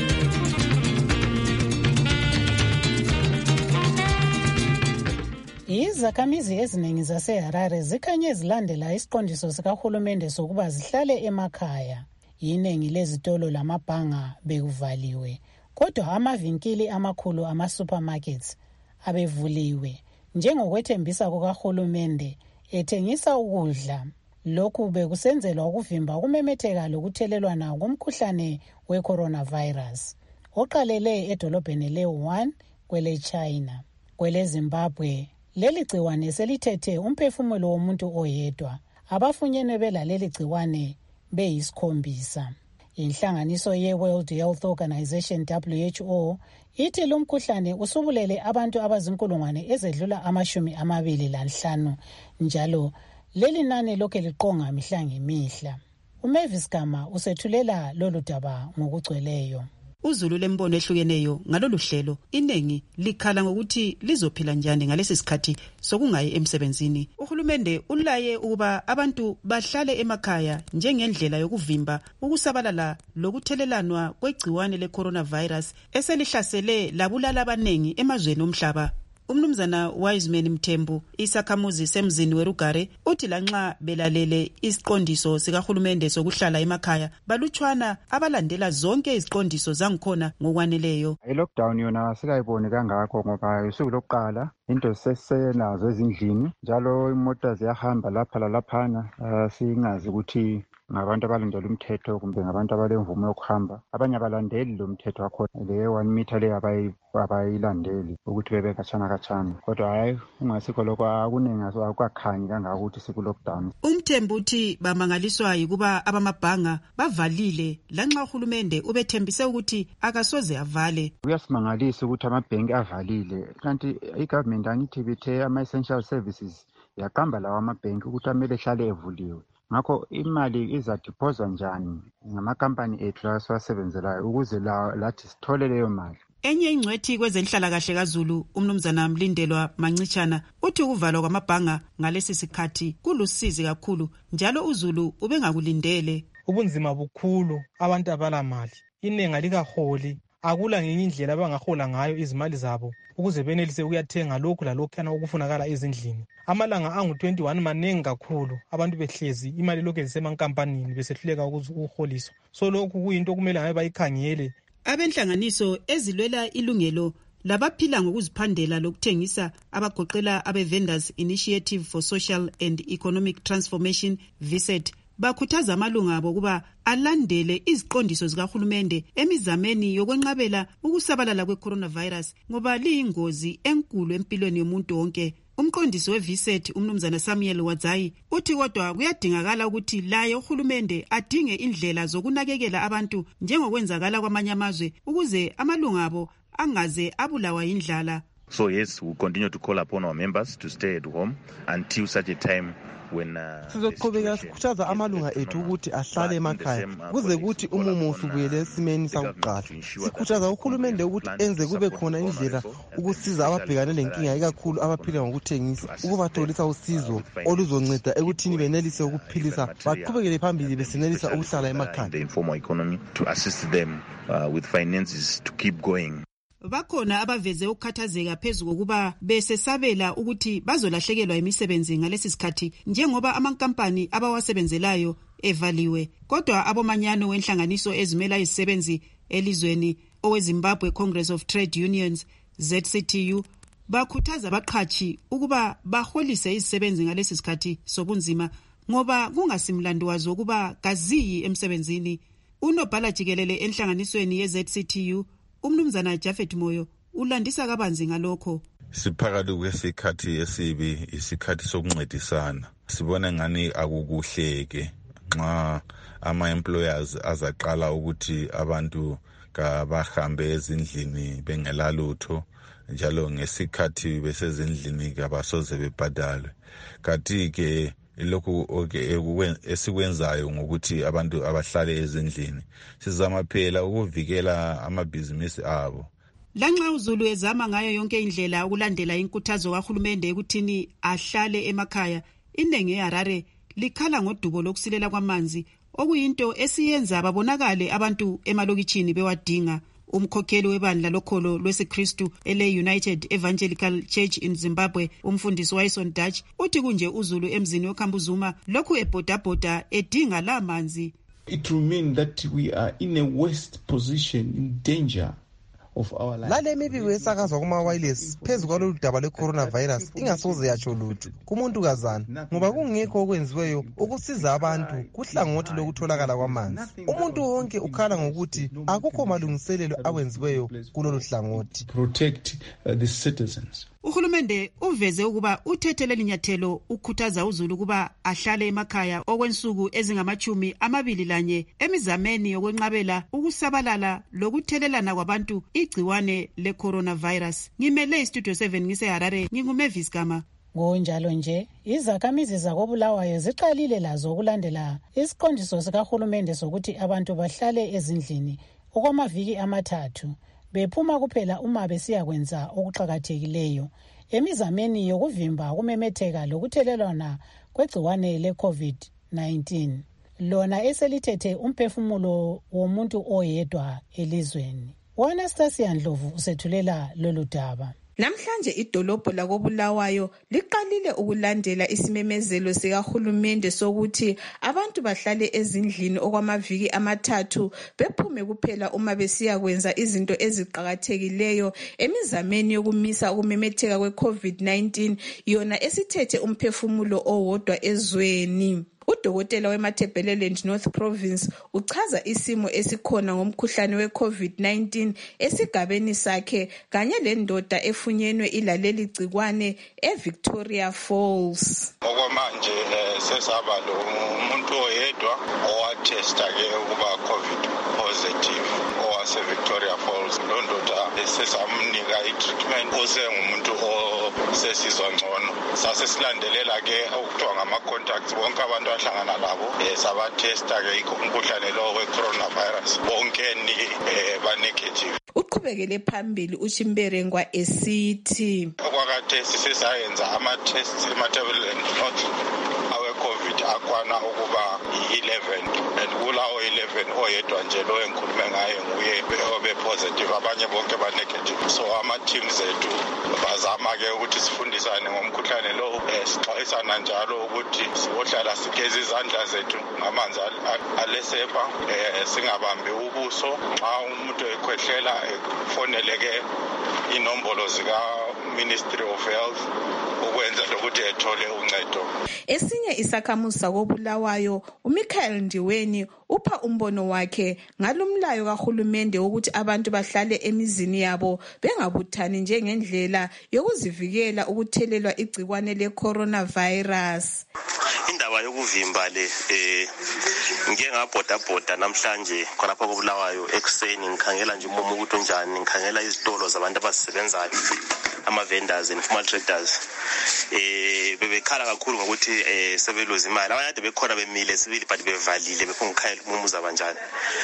Izakhamizi eziningi zaseHarare zikhanye zilandela isiqondiso sikahulumende sokuba zihlale emakhaya. Iningi lezitolo lamabhanga bekuvaliwe, kodwa amavinkili amakhulu ama-supermarkets abevuliwe. Njengokwethembisa kukahulumende ethengisa ukudla. Lokhu bekusenzelwa ukuvimba ukumemetheka lokuthelelwana komkhuhlane we-coronavirus oqalele edolobheni le-Wuhan kwele China. Kwele Zimbabwe leli gciwane selithethe umphefumulo womuntu oyedwa. Abafunyenwe belaleli gciwane beyisikhombisa. Inhlanganiso ye-World Health Organization W H O ithi lo mkhuhlane usubulele abantu abazinkulungwane ezedlula amashumi amabili lanhlanu, njalo leli nani lokhe liqonga mihla ngemihla. uMavis Gama usethulela lolu daba ngokugcweleyo. Uzulu lembono ehlukeneyo ngalolu hlelo inengi likhala ngokuthi lizophila njani ngalesi sikhathi sokungayi emsebenzini. Uhulumende ulaye ukuba abantu bahlale emakhaya njengendlela yokuvimba ukusabalala lokuthelelanwa kwegciwane le-coronavirus eselihlasele labulala abanengi emazweni omhlaba. Umnumzana Wiseman Mthembu, isakhamuzi semzini weRugare, uthi lanxa belalele isiqondiso sikahulumende sokuhlala emakhaya, balutshwana abalandela zonke iziqondiso zangikhona ngokwaneleyo. I-lockdown yona sikayiboni kangakho ngoba usuku lokuqala into sesenazo ezindlini njalo imoto ziyahamba lapha lalaphana, uh, singazi ukuthi ngabantu abalandela umthetho kumbe ngabantu abalemvumo yokuhamba. Abanye abalandeli lo mthetho wakhona le one meter le abayilandeli ukuthi bebe khatshana khatshana. Kodwa hayi ungasikho lokho akuningi akukakhanyi kangako ukuthi siku-lockdown. Umthembu uthi bamangaliswa yikuba abamabhanga bavalile lanxa uhulumende ubethembise ukuthi akasoze avale. Kuyasimangalisa ukuthi amabhenki avalile, kanti i-government angithi bithe ama-essential services yaqamba lawa amabhenki ukuthi amele ehlale evuliwe. Ngakho imali izadiphozwa njani ngamakampani ethu asiwasebenzelayo ukuze lathi sithole leyo mali. Enye ingcwethi kwezenhlalakahle kaZulu umnumzana Mlindelwa Mancitshana uthi ukuvalwa kwamabhanga ngalesi sikhathi kulusizi kakhulu njalo uZulu ubengakulindele. Ubunzima bukhulu, abantu abalamali, inenga likaholi, akula ngenye indlela abangahola ngayo izimali zabo ukuze benelise ukuyathenga lokhu lalokhuyana okufunakala ezindlini. Amalanga angu twenty-one manengi kakhulu, abantu behlezi imali lokhu ezisemankampanini besehluleka ukuholiswa. So lokhu kuyinto kumele ngabe bayikhangele. Abenhlanganiso ezilwela ilungelo labaphila ngokuziphandela lokuthengisa abagoqela abe Vendors Initiative for Social and Economic Transformation V S E T bakhuthaza amalunga abo kuba alandele iziqondiso zikahulumende emizameni yokwenqabela ukusabalala kwe-coronavirus ngoba liyingozi enkulu empilweni yomuntu wonke. Umqondisi we-V S E T umnumzana Samuel Wadzayi uthi kodwa kuyadingakala ukuthi laye uhulumende adinge indlela zokunakekela abantu njengokwenzakala kwamanye amazwe ukuze amalunga abo angaze abulawa indlala. So yes, we continue to call upon our members to stay at home until such a time when uh, sizoqhubeka sikhuthaza amalunga ethu ukuthi ahlale emakhaya kuze kuthi umumo usubuyele esimeni sakuqala. Sikhuthaza uhulumende ukuthi enze kube khona indlela ukusiza ababhekane lenkinga ikakhulu abaphila ngokuthengisa ukubatholisa usizo oluzonceda ekuthini benelise ukuphilisa baqhubekele phambili besenelisa ukuhlala emakhaya. The informal economy to assist them uh, with finances to keep going. Bakhona abaveze ukukhathazeka phezulu kokuba besesabela ukuthi bazolahlekelwa imisebenzi ngalesi sikhathi njengoba amankampani abawasebenzelayo evaliwe. Kodwa abomanyano wenhlanganiso ezimela izisebenzi elizweni oweZimbabwe Congress of Trade Unions Z C T U bakhuthaza abaqhatshi ukuba baholise izisebenzi ngalesi sikhathi sobunzima ngoba kungasimlando wazo kuba kaziyi emsebenzini. Unobhala jikelele enhlanganisweni ye Z C T U umnumzana Jafet Moyo ulandisa kabanzi ngalokho. Siphakathi kwesikhathi esibi, isikhathi sokuncedisana. Sibona ngani akukuhleke nxa ama employers azaqala ukuthi abantu kabahambe ezindlini bengela lutho njalo ngesikhathi besezindlini kabasoze bebhadalwe. Kathi ke lokhu okay esikwenzayo ngokuthi abantu abahlale ezindlini sizama phela ukuvikela amabhizinisi abo. Lanxa uZulu ezama ngayo yonke indlela ukulandela inkuthazo kahulumende ekuthini ahlale emakhaya, inengi eHarare likhala ngodubo lokusilela kwamanzi okuyinto esiyenza babonakale abantu emalokitshini bewadinga. Umkhokheli webandla lokholo lwesikristu ele United Evangelical Church in Zimbabwe umfundisi Wayson Dutch uthi kunje uZulu emzini weKhambuzuma lokhu ebhodabhoda edinga la manzi. It will mean that we are in a worst position, in danger of our life. Lale mibiko esakazwa kuma wireless phezu kwalolu daba le-coronavirus ingasoze yatsho lutho kumuntu kazana ngoba kungekho okwenziweyo ukusiza abantu kuhlangothi lokutholakala kwamanzi. Umuntu wonke ukhala ngokuthi akukho malungiselelo awenziweyo kulolu hlangothi. Protect uh, the citizens. Uhulumende uveze ukuba uthethele linyathelo ukhuthaza uZulu kuba ahlale emakhaya okwensuku ezingamachumi amabili lanye emizameni yokwenqabela ukusabalala lokuthelelana kwabantu igciwane le-coronavirus. Ngimele iStudio seven ngiseHarare, nginguMavis Gama. Ngonjalo nje, izakhamizi zakoBulawayo ziqalile lazo ukulandela isiqondiso sikahulumende sokuthi abantu bahlale ezindlini okwamaviki amathathu. Bephuma kuphela uma besiyakwenza okuqhakathekileyo emizameni yokuvimba ukumemetheka lokuthelelana kwegciwane le-COVID nineteen. Lona eselithethe umphefumulo womuntu oyedwa elizweni. Anastasia Ndlovu usethulela lolu daba. Namhlanje idolobho lakoBulawayo liqalile ukulandela isimemezelo sikahulumende sokuthi abantu bahlale ezindlini okwamaviki amathathu bephume kuphela uma besiya kwenza izinto eziqhakathekileyo emizameni yokumisa ukumemetheka kwe-COVID nineteen yona esithethe umphefumulo owodwa ezweni. Udokotela weMatabeleland North Province uchaza isimo esikhona ngomkhuhlane we-COVID nineteen esigabeni sakhe kanye lendoda efunyenwe ilaleli gcikwane eVictoria Falls. Okwamanje sesaba lo umuntu oyedwa owatesta ke ukuba COVID positive owase Victoria Falls. Lo ndoda sesamnika i-treatment osengumuntu osesizwa ngcono. Sase silandelela ke okuthiwa ngama-contacts bonke abantu ahlangana labo sabatesta ke umkhuhlane lo we-coronavirus bonke ni ba-negative. uqhubekele phambili uChimberengwa esithi okwakade sisesayenza ama-tests ematabeleni not awe-covid akwana ukuba yi-eleven and kulawo eleven oyedwa nje lo engikhulume ngaye nguye obe-positive, abanye bonke ba-negative. So ama-team zethu bazama-ke ukuthi sifundisane ngomkhuhlane lo, um sixwayisana njalo ukuthi sibohlala sigeze izandla zethu ngamanzi alesepha, um singabambi ubuso. Xa umuntu ekhwehlela efoneleke inombolo zika-Ministry of Health ukwenza lokuthi ethole uncedo. Esinye isakhamuzi sakobulawayo uMichael Ndiweni upha umbono wakhe ngalumlayo kahulumende ukuthi abantu bahlale emizini yabo bengabuthani njengendlela yokuzivikela ukuthelelwa igcikwane le-coronavirus. Indaba yokuvimba le eh ngike ngabhodabhoda namhlanje khonapha kobulawayo ekuseni ngikhangela nje umomo ukuthi unjani, ngikhangela izitolo zabantu abasebenzayo ama vendors and informal traders eh bebekhala kakhulu ngokuthi eh sebeloza imali. Abanye ade bekhona bemile sibili but bevalile bephungukhayela umuza abanjani.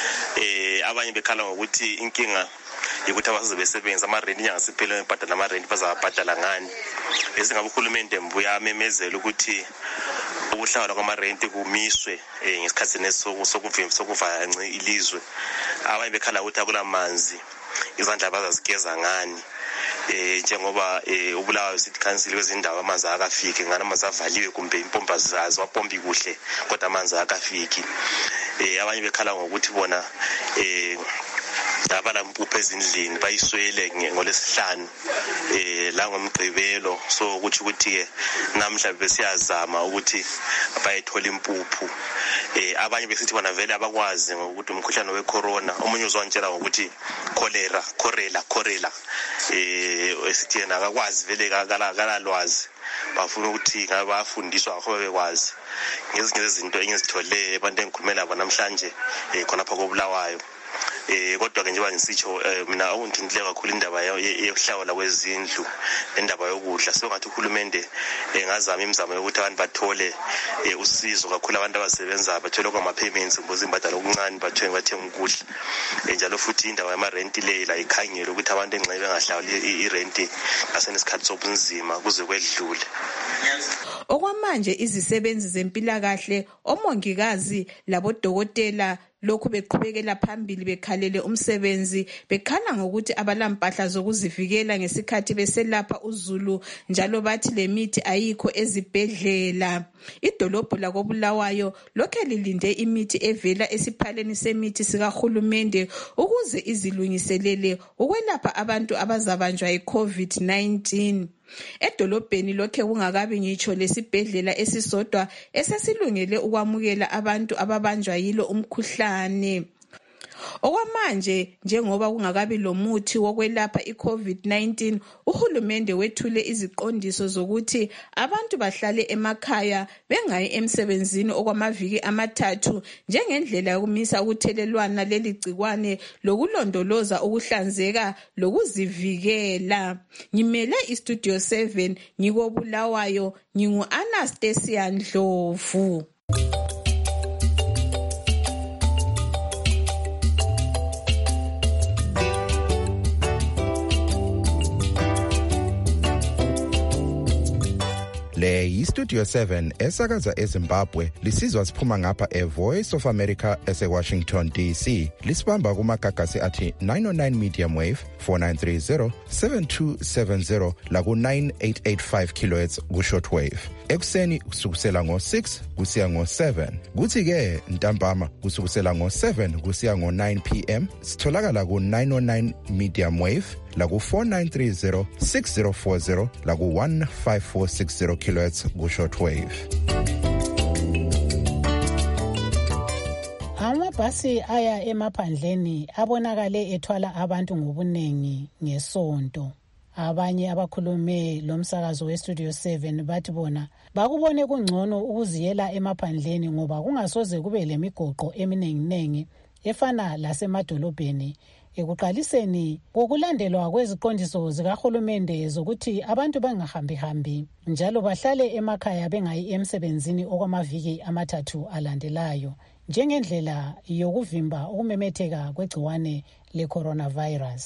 Eh abanye bekhala ngokuthi inkinga ukuthi abazobe besebenza ama-rent inyanga siphele ebhadala ama-rent bazabhadala ngani. Bese ngabe uhulumende mbuya memezela ukuthi ukuhlawula kwama-rent kumiswe eh ngesikhathi nesokuvimba sokuvala ilizwe. Abanye bekhala ukuthi akulamanzi, izandla bazazigeza ngani. Eh njengoba eh ubulawayo city council kwezindawo amanzi akafiki, ngana amanzi avaliwe kumbe impompa zazo wapompi kuhle kodwa amanzi akafiki. Eh abanye bekhala ngokuthi bona eh abala mpuphu ezindlini bayiswele ngolesihlanu eh la ngomgqibelo. So ukuthi ukuthi ke namhla besiyazama ukuthi bayithola impuphu. Eh abanye besithi bona vele abakwazi ngokuthi umkhuhlane wecorona, omunye uzwantshela ngokuthi cholera cholera cholera eh esithi yena akakwazi vele kala kala lwazi, bafuna ukuthi ngabe bafundiswa akho bekwazi ngezinye izinto engizithole abantu engikhulumela nabo namhlanje eh khonapha kobulawayo. Eh kodwa ke njengoba ngisitsho mina ungithintile kakhulu indaba yokuhlawula kwezindlu indaba yokudla. So ngathi uhulumende engazama imizamo yokuthi abantu bathole usizo kakhulu, abantu abasebenza bathole kwama payments ngoba imbadalo okuncane bathenge bathenga ukudla. Njalo futhi indaba yama rent le la ikhangele ukuthi abantu enxebe bengahlawuli i-rent ngasenesikhathi sobunzima kuze kwedlule. Okwamanje izisebenzi zempilakahle, omongikazi labodokotela lokhu beqhubekela phambili bekhalele umsebenzi, bekhala ngokuthi abalampahla zokuzivikela ngesikhathi beselapha uzulu, njalo bathi lemithi ayikho ezibhedlela. Idolobho lakobulawayo lokhe lilinde imithi evela esiphaleni semithi sikahulumende ukuze izilungiselele ukwelapha abantu abazabanjwa yi-COVID nineteen. Edolobheni lokhe kungakabi ngitsho lesibhedlela esisodwa esesilungele ukwamukela abantu ababanjwa yilo umkhuhlane. Okwamanje njengoba kungakabi lomuthi wokwelapha i-COVID nineteen, uhulumende wethule iziqondiso zokuthi abantu bahlale emakhaya bengayi emsebenzini okwamaviki amathathu njengendlela yokumisa ukuthelelwana leli gcikwane lokulondoloza ukuhlanzeka lokuzivikela. Ngimele iStudio seven ngikobulawayo, ngingu-Anastasia Ndlovu. Le yiStudio seven esakaza eZimbabwe, lisizwa siphuma ngapha eVoice of America eseWashington D C. Lisibamba kumagagasi athi nine oh nine medium wave, four nine three zero, seven two seven zero laku nine eight eight five kilohertz ku shortwave. Ekuseni kusukela ngo six kusiya ngo seven. Kuthi ke ntambama kusukela ngo seven kusiya ngo nine p m. Sitholakala ku nine oh nine medium wave laku four nine three zero, six zero four zero laku one five four six zero kilohertz ku shortwave. Amabhasi aya emaphandleni abonakale ethwala abantu ngobunengi ngesonto. Abanye abakhulume lomsakazo weStudio seven bathi bona bakubone kungcono ukuziyela emaphandleni ngoba kungasoze kube lemigoqo eminenginengi efana lasemadolobheni. Ekuqaliseni kokulandelwa kweziqondiso zikahulumende zokuthi abantu bangahambi-hambi njalo bahlale emakhaya bengayi emsebenzini okwamaviki amathathu alandelayo njengendlela yokuvimba ukumemetheka kwegciwane le-coronavirus.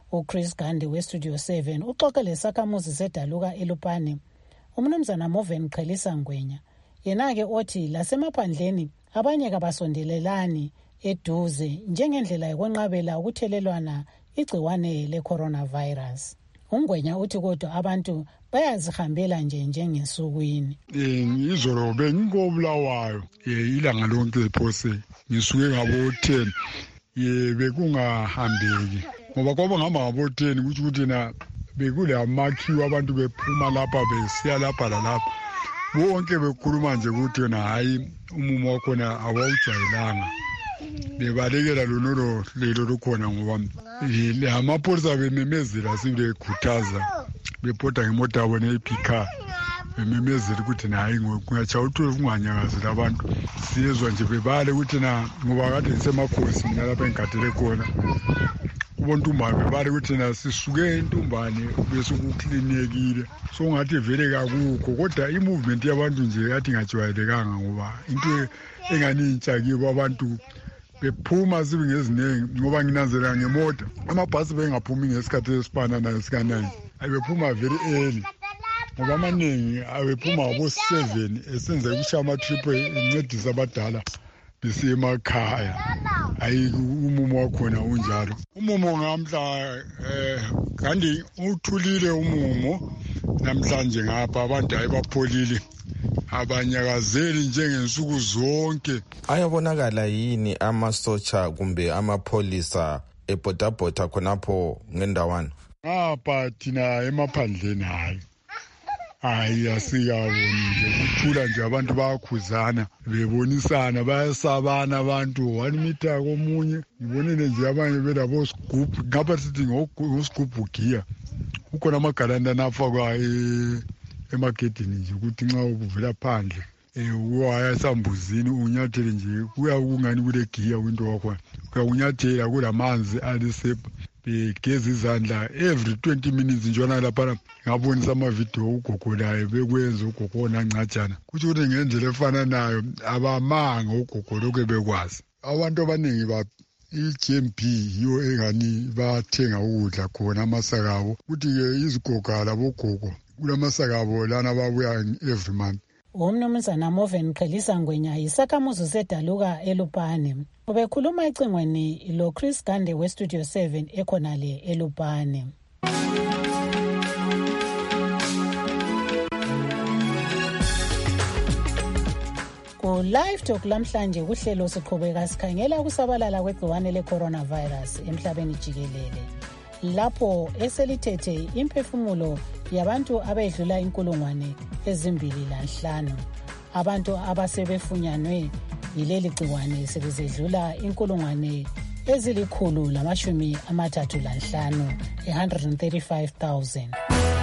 uChris Gande westudio seven uxoxele sakhamuzi sedaluka eLupane umnumzana Moven Qhelisa Ngwenya yena-ke othi lasemaphandleni abanye kabasondelelani eduze njengendlela yokwenqabela ukuthelelwana igciwane le-coronavirus. Ungwenya uthi kodwa abantu bayazihambela nje njengensukwini. Eh izolo bengikobulawayo eh ilanga lonke phose ngisuke ngabo ten ye bekungahambeki ngoba kwaba ngihamba ngabo ten kuthi ukuthi na bekule amakhiwa abantu bephuma lapha besiya lapha lalapha bonke bekhuluma nje ukuthi na hayi umumo wakho na awawujayelanga bebalekela lonolo lelo lukhona ngoba le amapholisa bememezela sibe khuthaza bepota ngemota yabo neyiphikha bememezela ukuthi nayi ngokungacha uthu kunganyakazela abantu siyezwa nje bebale ukuthi na ngoba kade ngisemakhosi mina lapha engadele khona ubontumbane bebale ukuthi na sisuke intumbane bese ukuklinekile so ngathi vele kakukho kodwa imovement yabantu nje yathi ngajwayelekanga ngoba into enganintsha kibo abantu bephuma sibe ngezinengi ngoba nginanzela ngemoto amabhasi bengaphumi ngesikhathi esifana nayo sika-nine abephuma very early ngoba amaningi abephuma ngabo seven esenza ukushaya amatrip encedisa abadala besiye emakhaya hayi umumo wakhona unjalo umumo ngamhla eh kanti uthulile umumo namhlanje ngapha abantu ayibapholile abanyakazeli njengensuku zonke. Ayabonakala yini amasotsha kumbe amapholisa ebhodabhoda khonapho ngendawana? Ngapha thina emaphandleni hayi hayi asikaboni nje kuthula nje abantu bayakhuzana bebonisana bayasabana abantu one meter komunye ngibonile nje abanye belabo scoop ngapha sithi ngoscoop gear ukhona amagalanda nafakwa emagedini nje ukuthi nxa ubuvela phandle eh uwaya sambuzini unyathele nje kuya kungani kule gear window wakho uyaunyathela kulamanzi alisepha begeza izandla every twenty minutes njona lapha ngabonisa ama video ugogo laye bekwenza ugogo nancajana kuthi ukuthi ngendlela efana nayo abamanga ugogo lokho bekwazi abantu abaningi ba i-G M B yiyo engani bathenga ukudla khona amasakabo kuthi ke izigoga labogogo kulamasakabo lana babuya every month. Umnumzana Moven Qhelisa Ngwenya yisakhamuzi sedaluka eLupane ubekhuluma ecingweni lo Chris Gande westudio seven ekhonale eLupane. Ku live talk lamhlanje kuhlelo siqhubeka sikhangela ukusabalala kwegciwane le-coronavirus emhlabeni jikelele lapho eselithethe imphefumulo yabantu abedlula inkulungwane ezimbili lanhlanu. Abantu abasebefunyanwe yileli gciwane sebezedlula inkulungwane ezilikhulu lamashumi amathathu lanhlanu one hundred thirty-five thousand.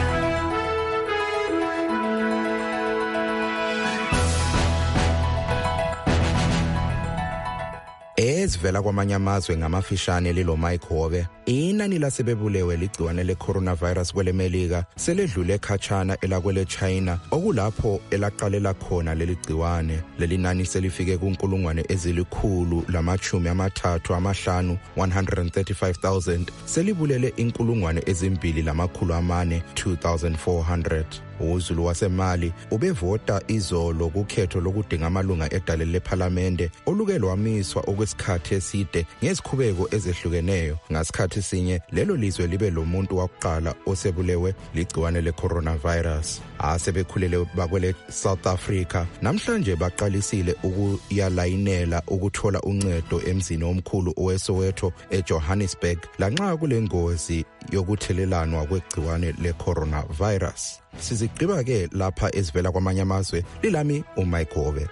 ezivela kwamanye amazwe ngamafishane lilo Mike Hobe inani lasebebulewe ligciwane le-coronavirus kwele Melika seledlule khatshana elakwele China okulapho elaqalela khona leli gciwane. Leli nani selifike kunkulungwane ezilikhulu lamachumi amathathu amahlanu one hundred thirty-five thousand selibulele inkulungwane ezimbili lamakhulu amane two thousand four hundred. uZulu waseMali ubevota izolo kukhetho lokudinga amalunga edale lephalamende oluke lwamiswa okwesikhathi eside ngezikhubeko ezehlukeneyo. Ngasikhathi sinye lelo lizwe libe lomuntu wakuqala osebulewe ligciwane le-coronavirus. Asebekhulele bakwele South Africa namhlanje baqalisile ukuyalayinela ukuthola uncedo emzini omkhulu oweSoweto eJohannesburg lanxa kule ngozi yokuthelelanwa kwegciwane le-coronavirus. Sizigqiba ke lapha ezivela kwamanye amazwe lilami uMike Hobe.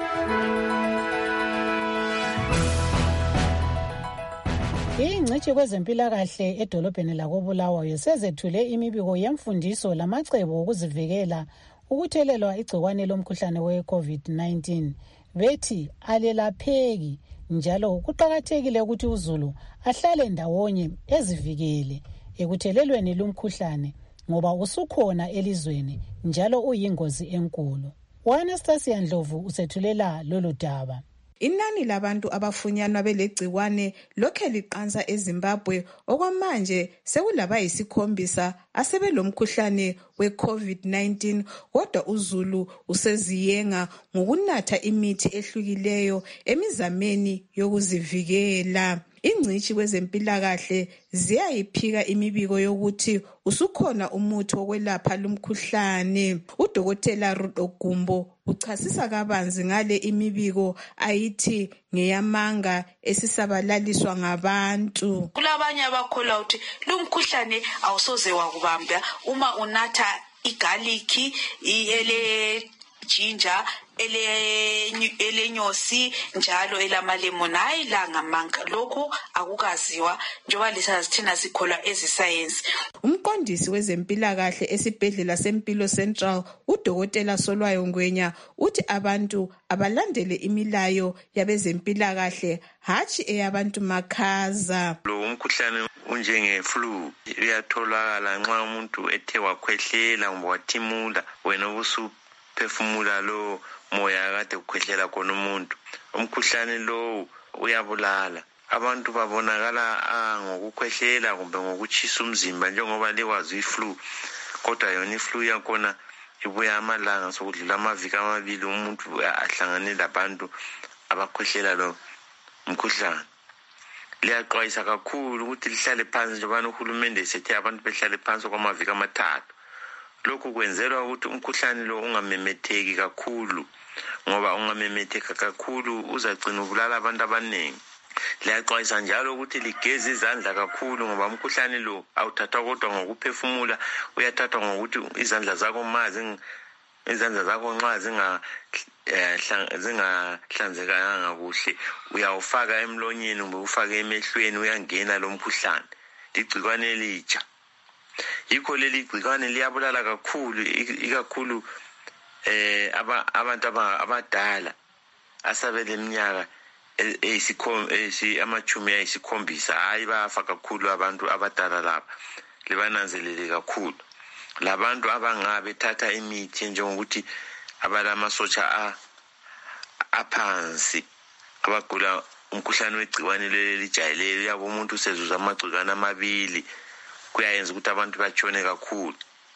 Ingcitshi kwezempilakahle edolobheni lakoBulawayo sezethule imibiko yemfundiso lamacebo okuzivikela ukuthelelwa igciwane lomkhuhlane we-COVID nineteen. Bethi alelapheki njalo kuqakathekile ukuthi uZulu ahlale ndawonye ezivikele ekuthelelweni lumkhuhlane ngoba usukhona elizweni njalo uyingozi enkulu. Anastasia Ndlovu usethulela lolu daba. Inani labantu abafunyanwa belegciwane lokhe liqansa eZimbabwe okwamanje sekulaba yisikhombisa asebelomkhuhlane we-COVID nineteen kodwa uZulu useziyenga ngokunatha imithi ehlukileyo emizameni yokuzivikela. Ingcitshi kwezempilakahle ziyayiphika imibiko yokuthi usukhona umuthi wokwelapha lumkhuhlane. Udokotela Rudo Gumbo uchasisa kabanzi ngale imibiko ayithi ngeyamanga esisabalaliswa ngabantu. Kulabanye abakholwa ukuthi lumkhuhlane awusoze wakubamba uma unatha igaliki ele ginger ele elenyosi njalo elamalemon hayi la ngamanga. Lokho akukaziwa njengoba lisazithina sikholwa ezisayensi. Umqondisi wezempilakahle esibhedlela seMpilo Central udokotela Solwayo Ngwenya uthi abantu abalandele imilayo yabezempilakahle hatshi eyabantu makhaza. Lo umkhuhlane unjenge flu uyatholakala nxa umuntu ethe wakhwehlela ngoba wathimula wena ubusu phefumula lo moya kade ukhwehlela khona umuntu. Umkhuhlane lo uyabulala. Abantu babonakala ngokukhwehlela kumbe ngokutshisa umzimba njengoba lekwazi iflu, kodwa yona iflu yakhona ibuya amalanga sokudlula amaviki amabili umuntu ahlangane labantu abakhwehlela lo umkhuhlane. Liyaxwayisa kakhulu ukuthi lihlale phansi njengoba uhulumende esethe abantu behlale phansi kwamaviki amathathu. Lokhu kwenzelwa ukuthi umkhuhlane lo ungamemetheki kakhulu, ngoba ungamemetheka kakhulu uzagcina ubulala abantu abaningi. Liyaxwayisa njalo ukuthi ligeze izandla kakhulu ngoba umkhuhlane lo awuthathwa kodwa ngokuphefumula, uyathathwa ngokuthi izandla zakho mazi izandla zakho nxa zinga zingahlanzekanga kuhle uyawufaka emlonyeni kumbe ufake emehlweni uyangena lo mkhuhlane. Ligcikwane elitsha. Yikho leli gcikwane liyabulala kakhulu ikakhulu eh abantu abadala asabele iminyaka eyisikhombisa esi amachumi ayisikhombisa hayi bafa kakhulu abantu abadala lapha. Libananzelele kakhulu labantu abangabe thatha imithi njengokuthi abalamasotsha a aphansi abagula umkhuhlane wegciwane leli lijayelele yabo umuntu sezuza amagcikwane amabili kuyayenza ukuthi abantu batshone kakhulu.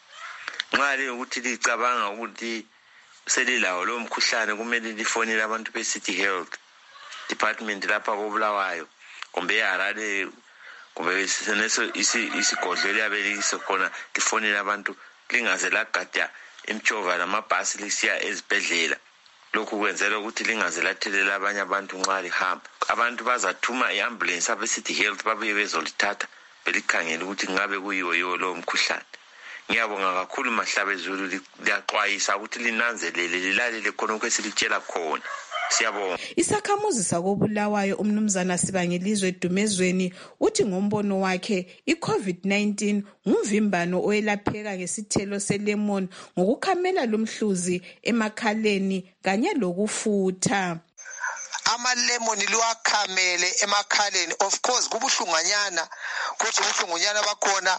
Nxa le ukuthi licabanga ukuthi selilawo lo mkhuhlane kumele lifonele abantu be-City Health Department lapha koBulawayo kumbe eHarare kumbe seneso isigodlelo yabe lisekhona lifonele abantu lingaze lagada imtshova namabhasi lisiya ezibhedlela. Lokhu kwenzela ukuthi lingaze lathelela abanye abantu nxa lihamba. Abantu bazathuma iambulance abe-City Health babuye bezolithatha belikhangela ukuthi ngabe kuyiwo yiwo lo mkhuhlane. Ngiyabonga kakhulu Mahlaba Zulu liyaxwayisa ukuthi linanzelele lilalele khona okwesilitshela khona. Siyabonga. Isakhamuzi sakoBulawayo umnumzana Sibangelizwe Dumezweni uthi ngombono wakhe i-COVID nineteen ngumvimbano oyelapheka ngesithelo selemon ngokukhamela lomhluzi emakhaleni kanye lokufutha. Amalemon liwakhamele emakhaleni, of course kubuhlunganyana kodwa ubuhlunganyana bakhona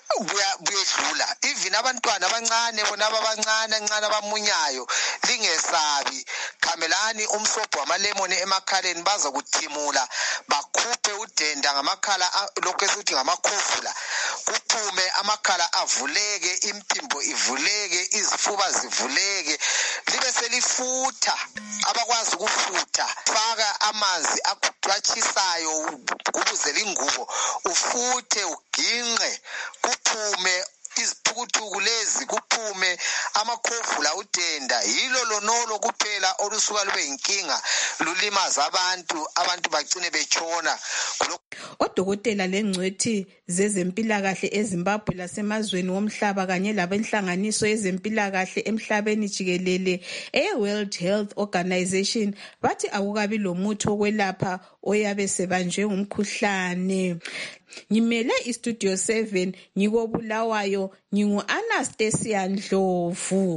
buyedlula. Even abantwana abancane bona abancane ancane abamunyayo lingesabi, khamelani umsobho wamalemoni emakhaleni baza kuthimula bakhuphe udenda ngamakhala lokho esithi ngamakhofula, kuphume amakhala avuleke, impimbo ivuleke, izifuba zivuleke, libe selifutha. Abakwazi ukufutha faka amanzi atshisayo kubuzela ingubo ufuthe uginqe kuphume iziphukutuku lezi, kuphume amakhofula udenda. Yilo lonolo kuphela olusuka lube inkinga lulimaza abantu abantu bagcine betshona. Odokotela lengcwethi zezempilakahle eZimbabwe lasemazweni womhlaba kanye labenhlanganiso yezempilakahle emhlabeni jikelele e-World Health Organization bathi akukabi lomuthi wokwelapha oyabe sebanjwe ngumkhuhlane. Ngimele iStudio seven ngikobulawayo ngingu Anastasia Ndlovu.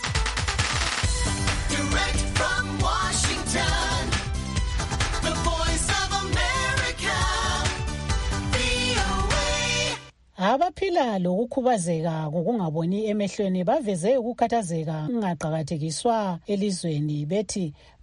Abaphila lokukhubazeka ngokungaboni emehlweni baveze ukukhathazeka kungaqhakathekiswa elizweni bethi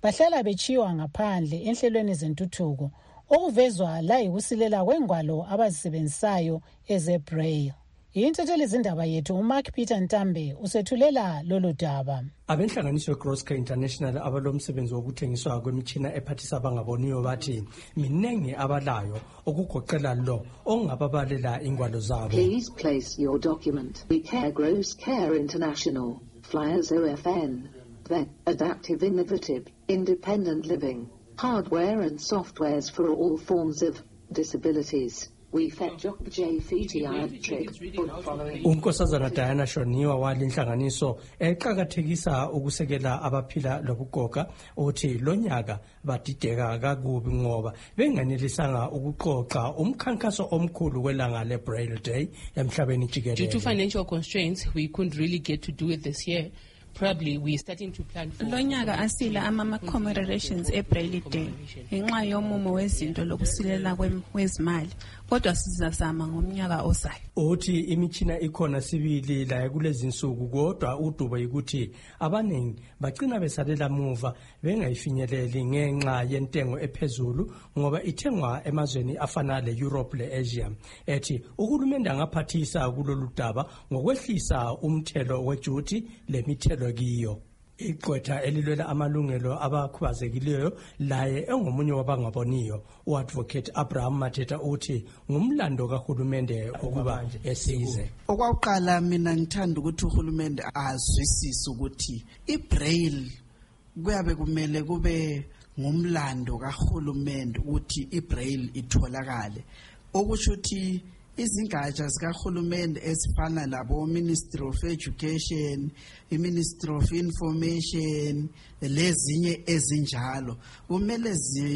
bahlala bechiwa ngaphandle enhlelweni zentuthuko okuvezwa la yikusilela kwengwalo abazisebenzisayo ezebraille. Yintsetheli zindaba yethu uMark Peter Ntambe usethulela lolu daba. Abenhlanganiso yeGroscare International abalomsebenzi wokuthengiswa kwemitshina ephathisa abangaboniyo bathi minengi abalayo okugoqela lo ongababalela ingwalo zabo. Please place your document. We care Groscare International. Flyers O F N. Vet, adaptive, innovative, independent living. Hardware and softwares for all forms of disabilities. We fed Jock J. Fiti trick following. Unkosazana Diana Shoniwa wali inhlanganiso eqhakathekisa ukusekela abaphila lokugoga uthi lonyaka badideka kakubi ngoba benganelisanga ukuqoqa umkhankaso omkhulu kwelanga leBraille Day emhlabeni jikelele. Due to financial constraints, we couldn't really get to do it this year. Probably we starting to plan for lonyaka asila ama commemorations eBraille Day ngenxa yomumo wezinto lokusilela kwezimali kodwa sizazama ngomnyaka ozayo. Uthi imitshina ikhona sibili la kulezi insuku kodwa udubo ukuthi abaningi bagcina besalela muva bengayifinyeleli ngenxa yentengo ephezulu ngoba ithengwa emazweni afana leEurope leAsia. Ethi uhulumende angaphathisa kulolu daba ngokwehlisa umthelo wejuti lemithelo kiyo. Igqwetha elilwela amalungelo abakhubazekileyo laye engomunye wabangaboniyo uadvocate Abraham Mateta uthi ngumlando kahulumende ukuba esize. Okwaqala mina ngithanda ukuthi uhulumende azwisise ukuthi iBraille kuyabe kumele kube ngumlando kahulumende ukuthi iBraille itholakale. Okusho ukuthi izingatsha zikahulumende ezifana labo Ministry of Education, iMinistry of Information, lezinye ezinjalo kumele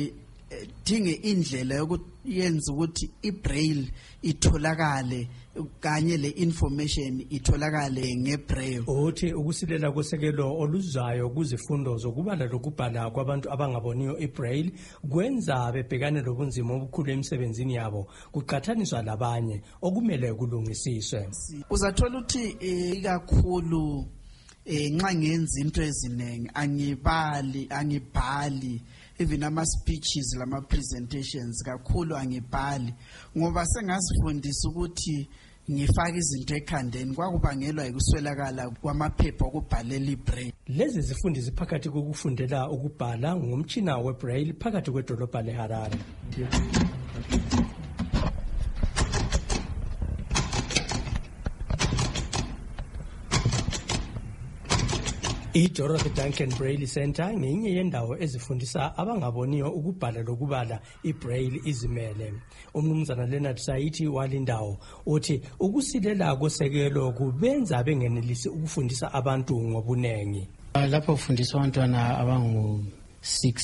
zidinge indlela yokuyenza ukuthi iBraille itholakale kanye le information itholakale ngeBraille. Uthi ukusilela kosekelo oluzayo kuzifundo zokubala lokubhala kwabantu abangaboniyo iBraille kwenza bebhekane lobunzima obukhulu emsebenzini yabo kuqhathaniswa labanye okumele kulungisiswe. Uzathola ukuthi ikakhulu nxa ngenza into ezinengi angibali angibhali even ama speeches lama presentations kakhulu angibhali ngoba sengazifundisa ukuthi ngifaka izinto ekhandeni kwakubangelwa yikuswelakala kwamaphepha okubhalela iBraille. Lezi zifundi ziphakathi kokufundela ukubhala ngomtshina weBraille phakathi kwedolobha leHarare. I-Dorothy Duncan Braille Center ngenye yendawo ezifundisa abangaboniyo ukubhala lokubala iBraille izimele. Umnumzana Leonard Saiti walindawo uthi ukusilela kosekelo kubenza bengenelisi ukufundisa abantu ngobunengi. Lapho kufundiswa abantwana abangu six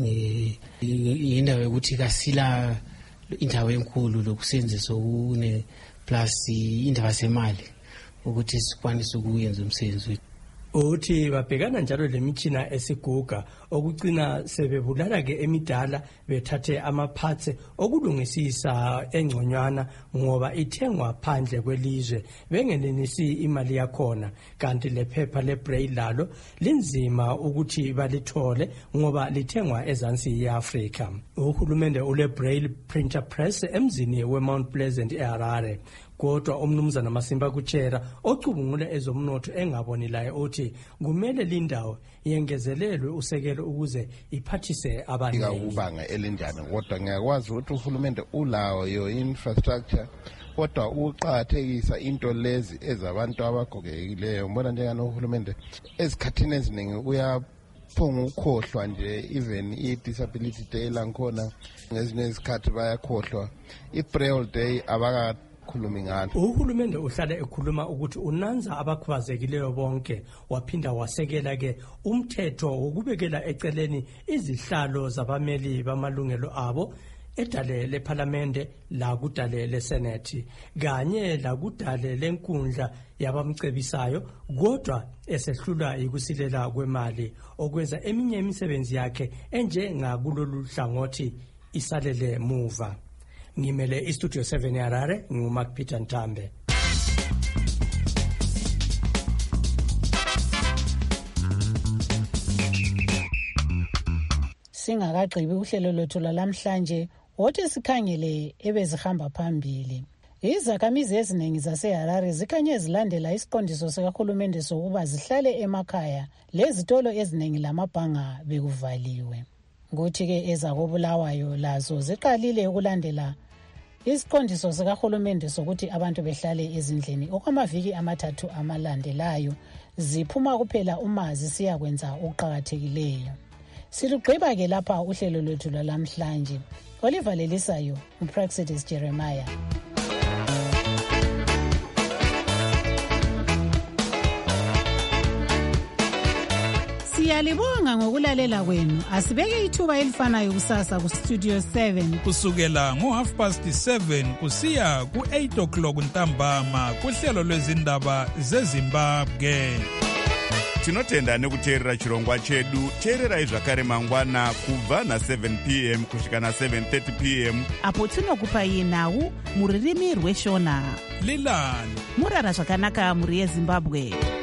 indawo ukuthi kasila indawo enkulu lokusenzisa ukune plus indaba semali ukuthi sikwanise ukuyenza umsebenzi. Uthi babhekana njalo lemitshina esiguga okucina sebebulala ke emidala bethathe amaparts okulungisisa engconywana ngoba ithengwa phandle kwelizwe bengenenisi imali yakhona kanti lephepha leBraille lalo linzima ukuthi balithole ngoba lithengwa ezansi yeAfrika. Uhulumende uleBraille printer press emzini weMount Pleasant eHarare. Kodwa umnumzana Masimba Kuchera ocubungula ezomnotho engabonilayo uthi kumele lindawo yengezelelwe usekelo ukuze iphathise abaningi. Ubanga elinjani kodwa ngiyakwazi ukuthi uhulumende ulawo yo infrastructure kodwa uqhakathekisa into lezi ezabantu abagogekileyo mbona njengana uhulumende ezikhathini eziningi uya phonga ukukhohlwa nje even i-disability day lankhona ngezinye izikhathi bayakhohlwa iBraille Day abaka uhulumende uhlala ekhuluma ukuthi unanza abakhubazekileyo bonke waphinda wasekela ke umthetho wokubekela eceleni izihlalo zabameli bamalungelo abo edale leParliamente la kudale leSenate kanye la kudale lenkundla yabamcebisayo kodwa esehlula ikusilela kwemali okwenza eminye imisebenzi yakhe enje ngakulolu hlangothi isalele muva. Ngimele iStudio seven Harare nguMark Peter Ntambe. Singakagqibi uhlelo lwethu lamhlanje wothi sikhangele ebezihamba phambili. Izakhamizi eziningi zaseHarare zikhanye zilandela isiqondiso sikahulumende sokuba zihlale emakhaya lezitolo eziningi lamabhanga bekuvaliwe. Kuthi-ke ezakobulawayo lazo ziqalile ukulandela isiqondiso sikahulumende sokuthi abantu behlale ezindlini okwamaviki amathathu amalandelayo, ziphuma kuphela uma zisiyakwenza okuqakathekileyo. Silugqiba-ke lapha uhlelo lwethu lwalamhlanje. Olivalelisayo uPraxidis Jeremiah. Siyalibonga ngokulalela kwenu. Asibeke ithuba elifanayo kusasa ku Studio seven kusukela ngo half past seven kusiya ku eight o'clock ntambama kuhlelo lwezindaba zeZimbabwe. Tinotenda nekuteerera chirongwa chedu. Teererai zvakare mangwana kubva na seven p m kusvika na seven thirty p m apo tinokupai nhau muririmi rweshona. Lilani murara zvakanaka muri yeZimbabwe.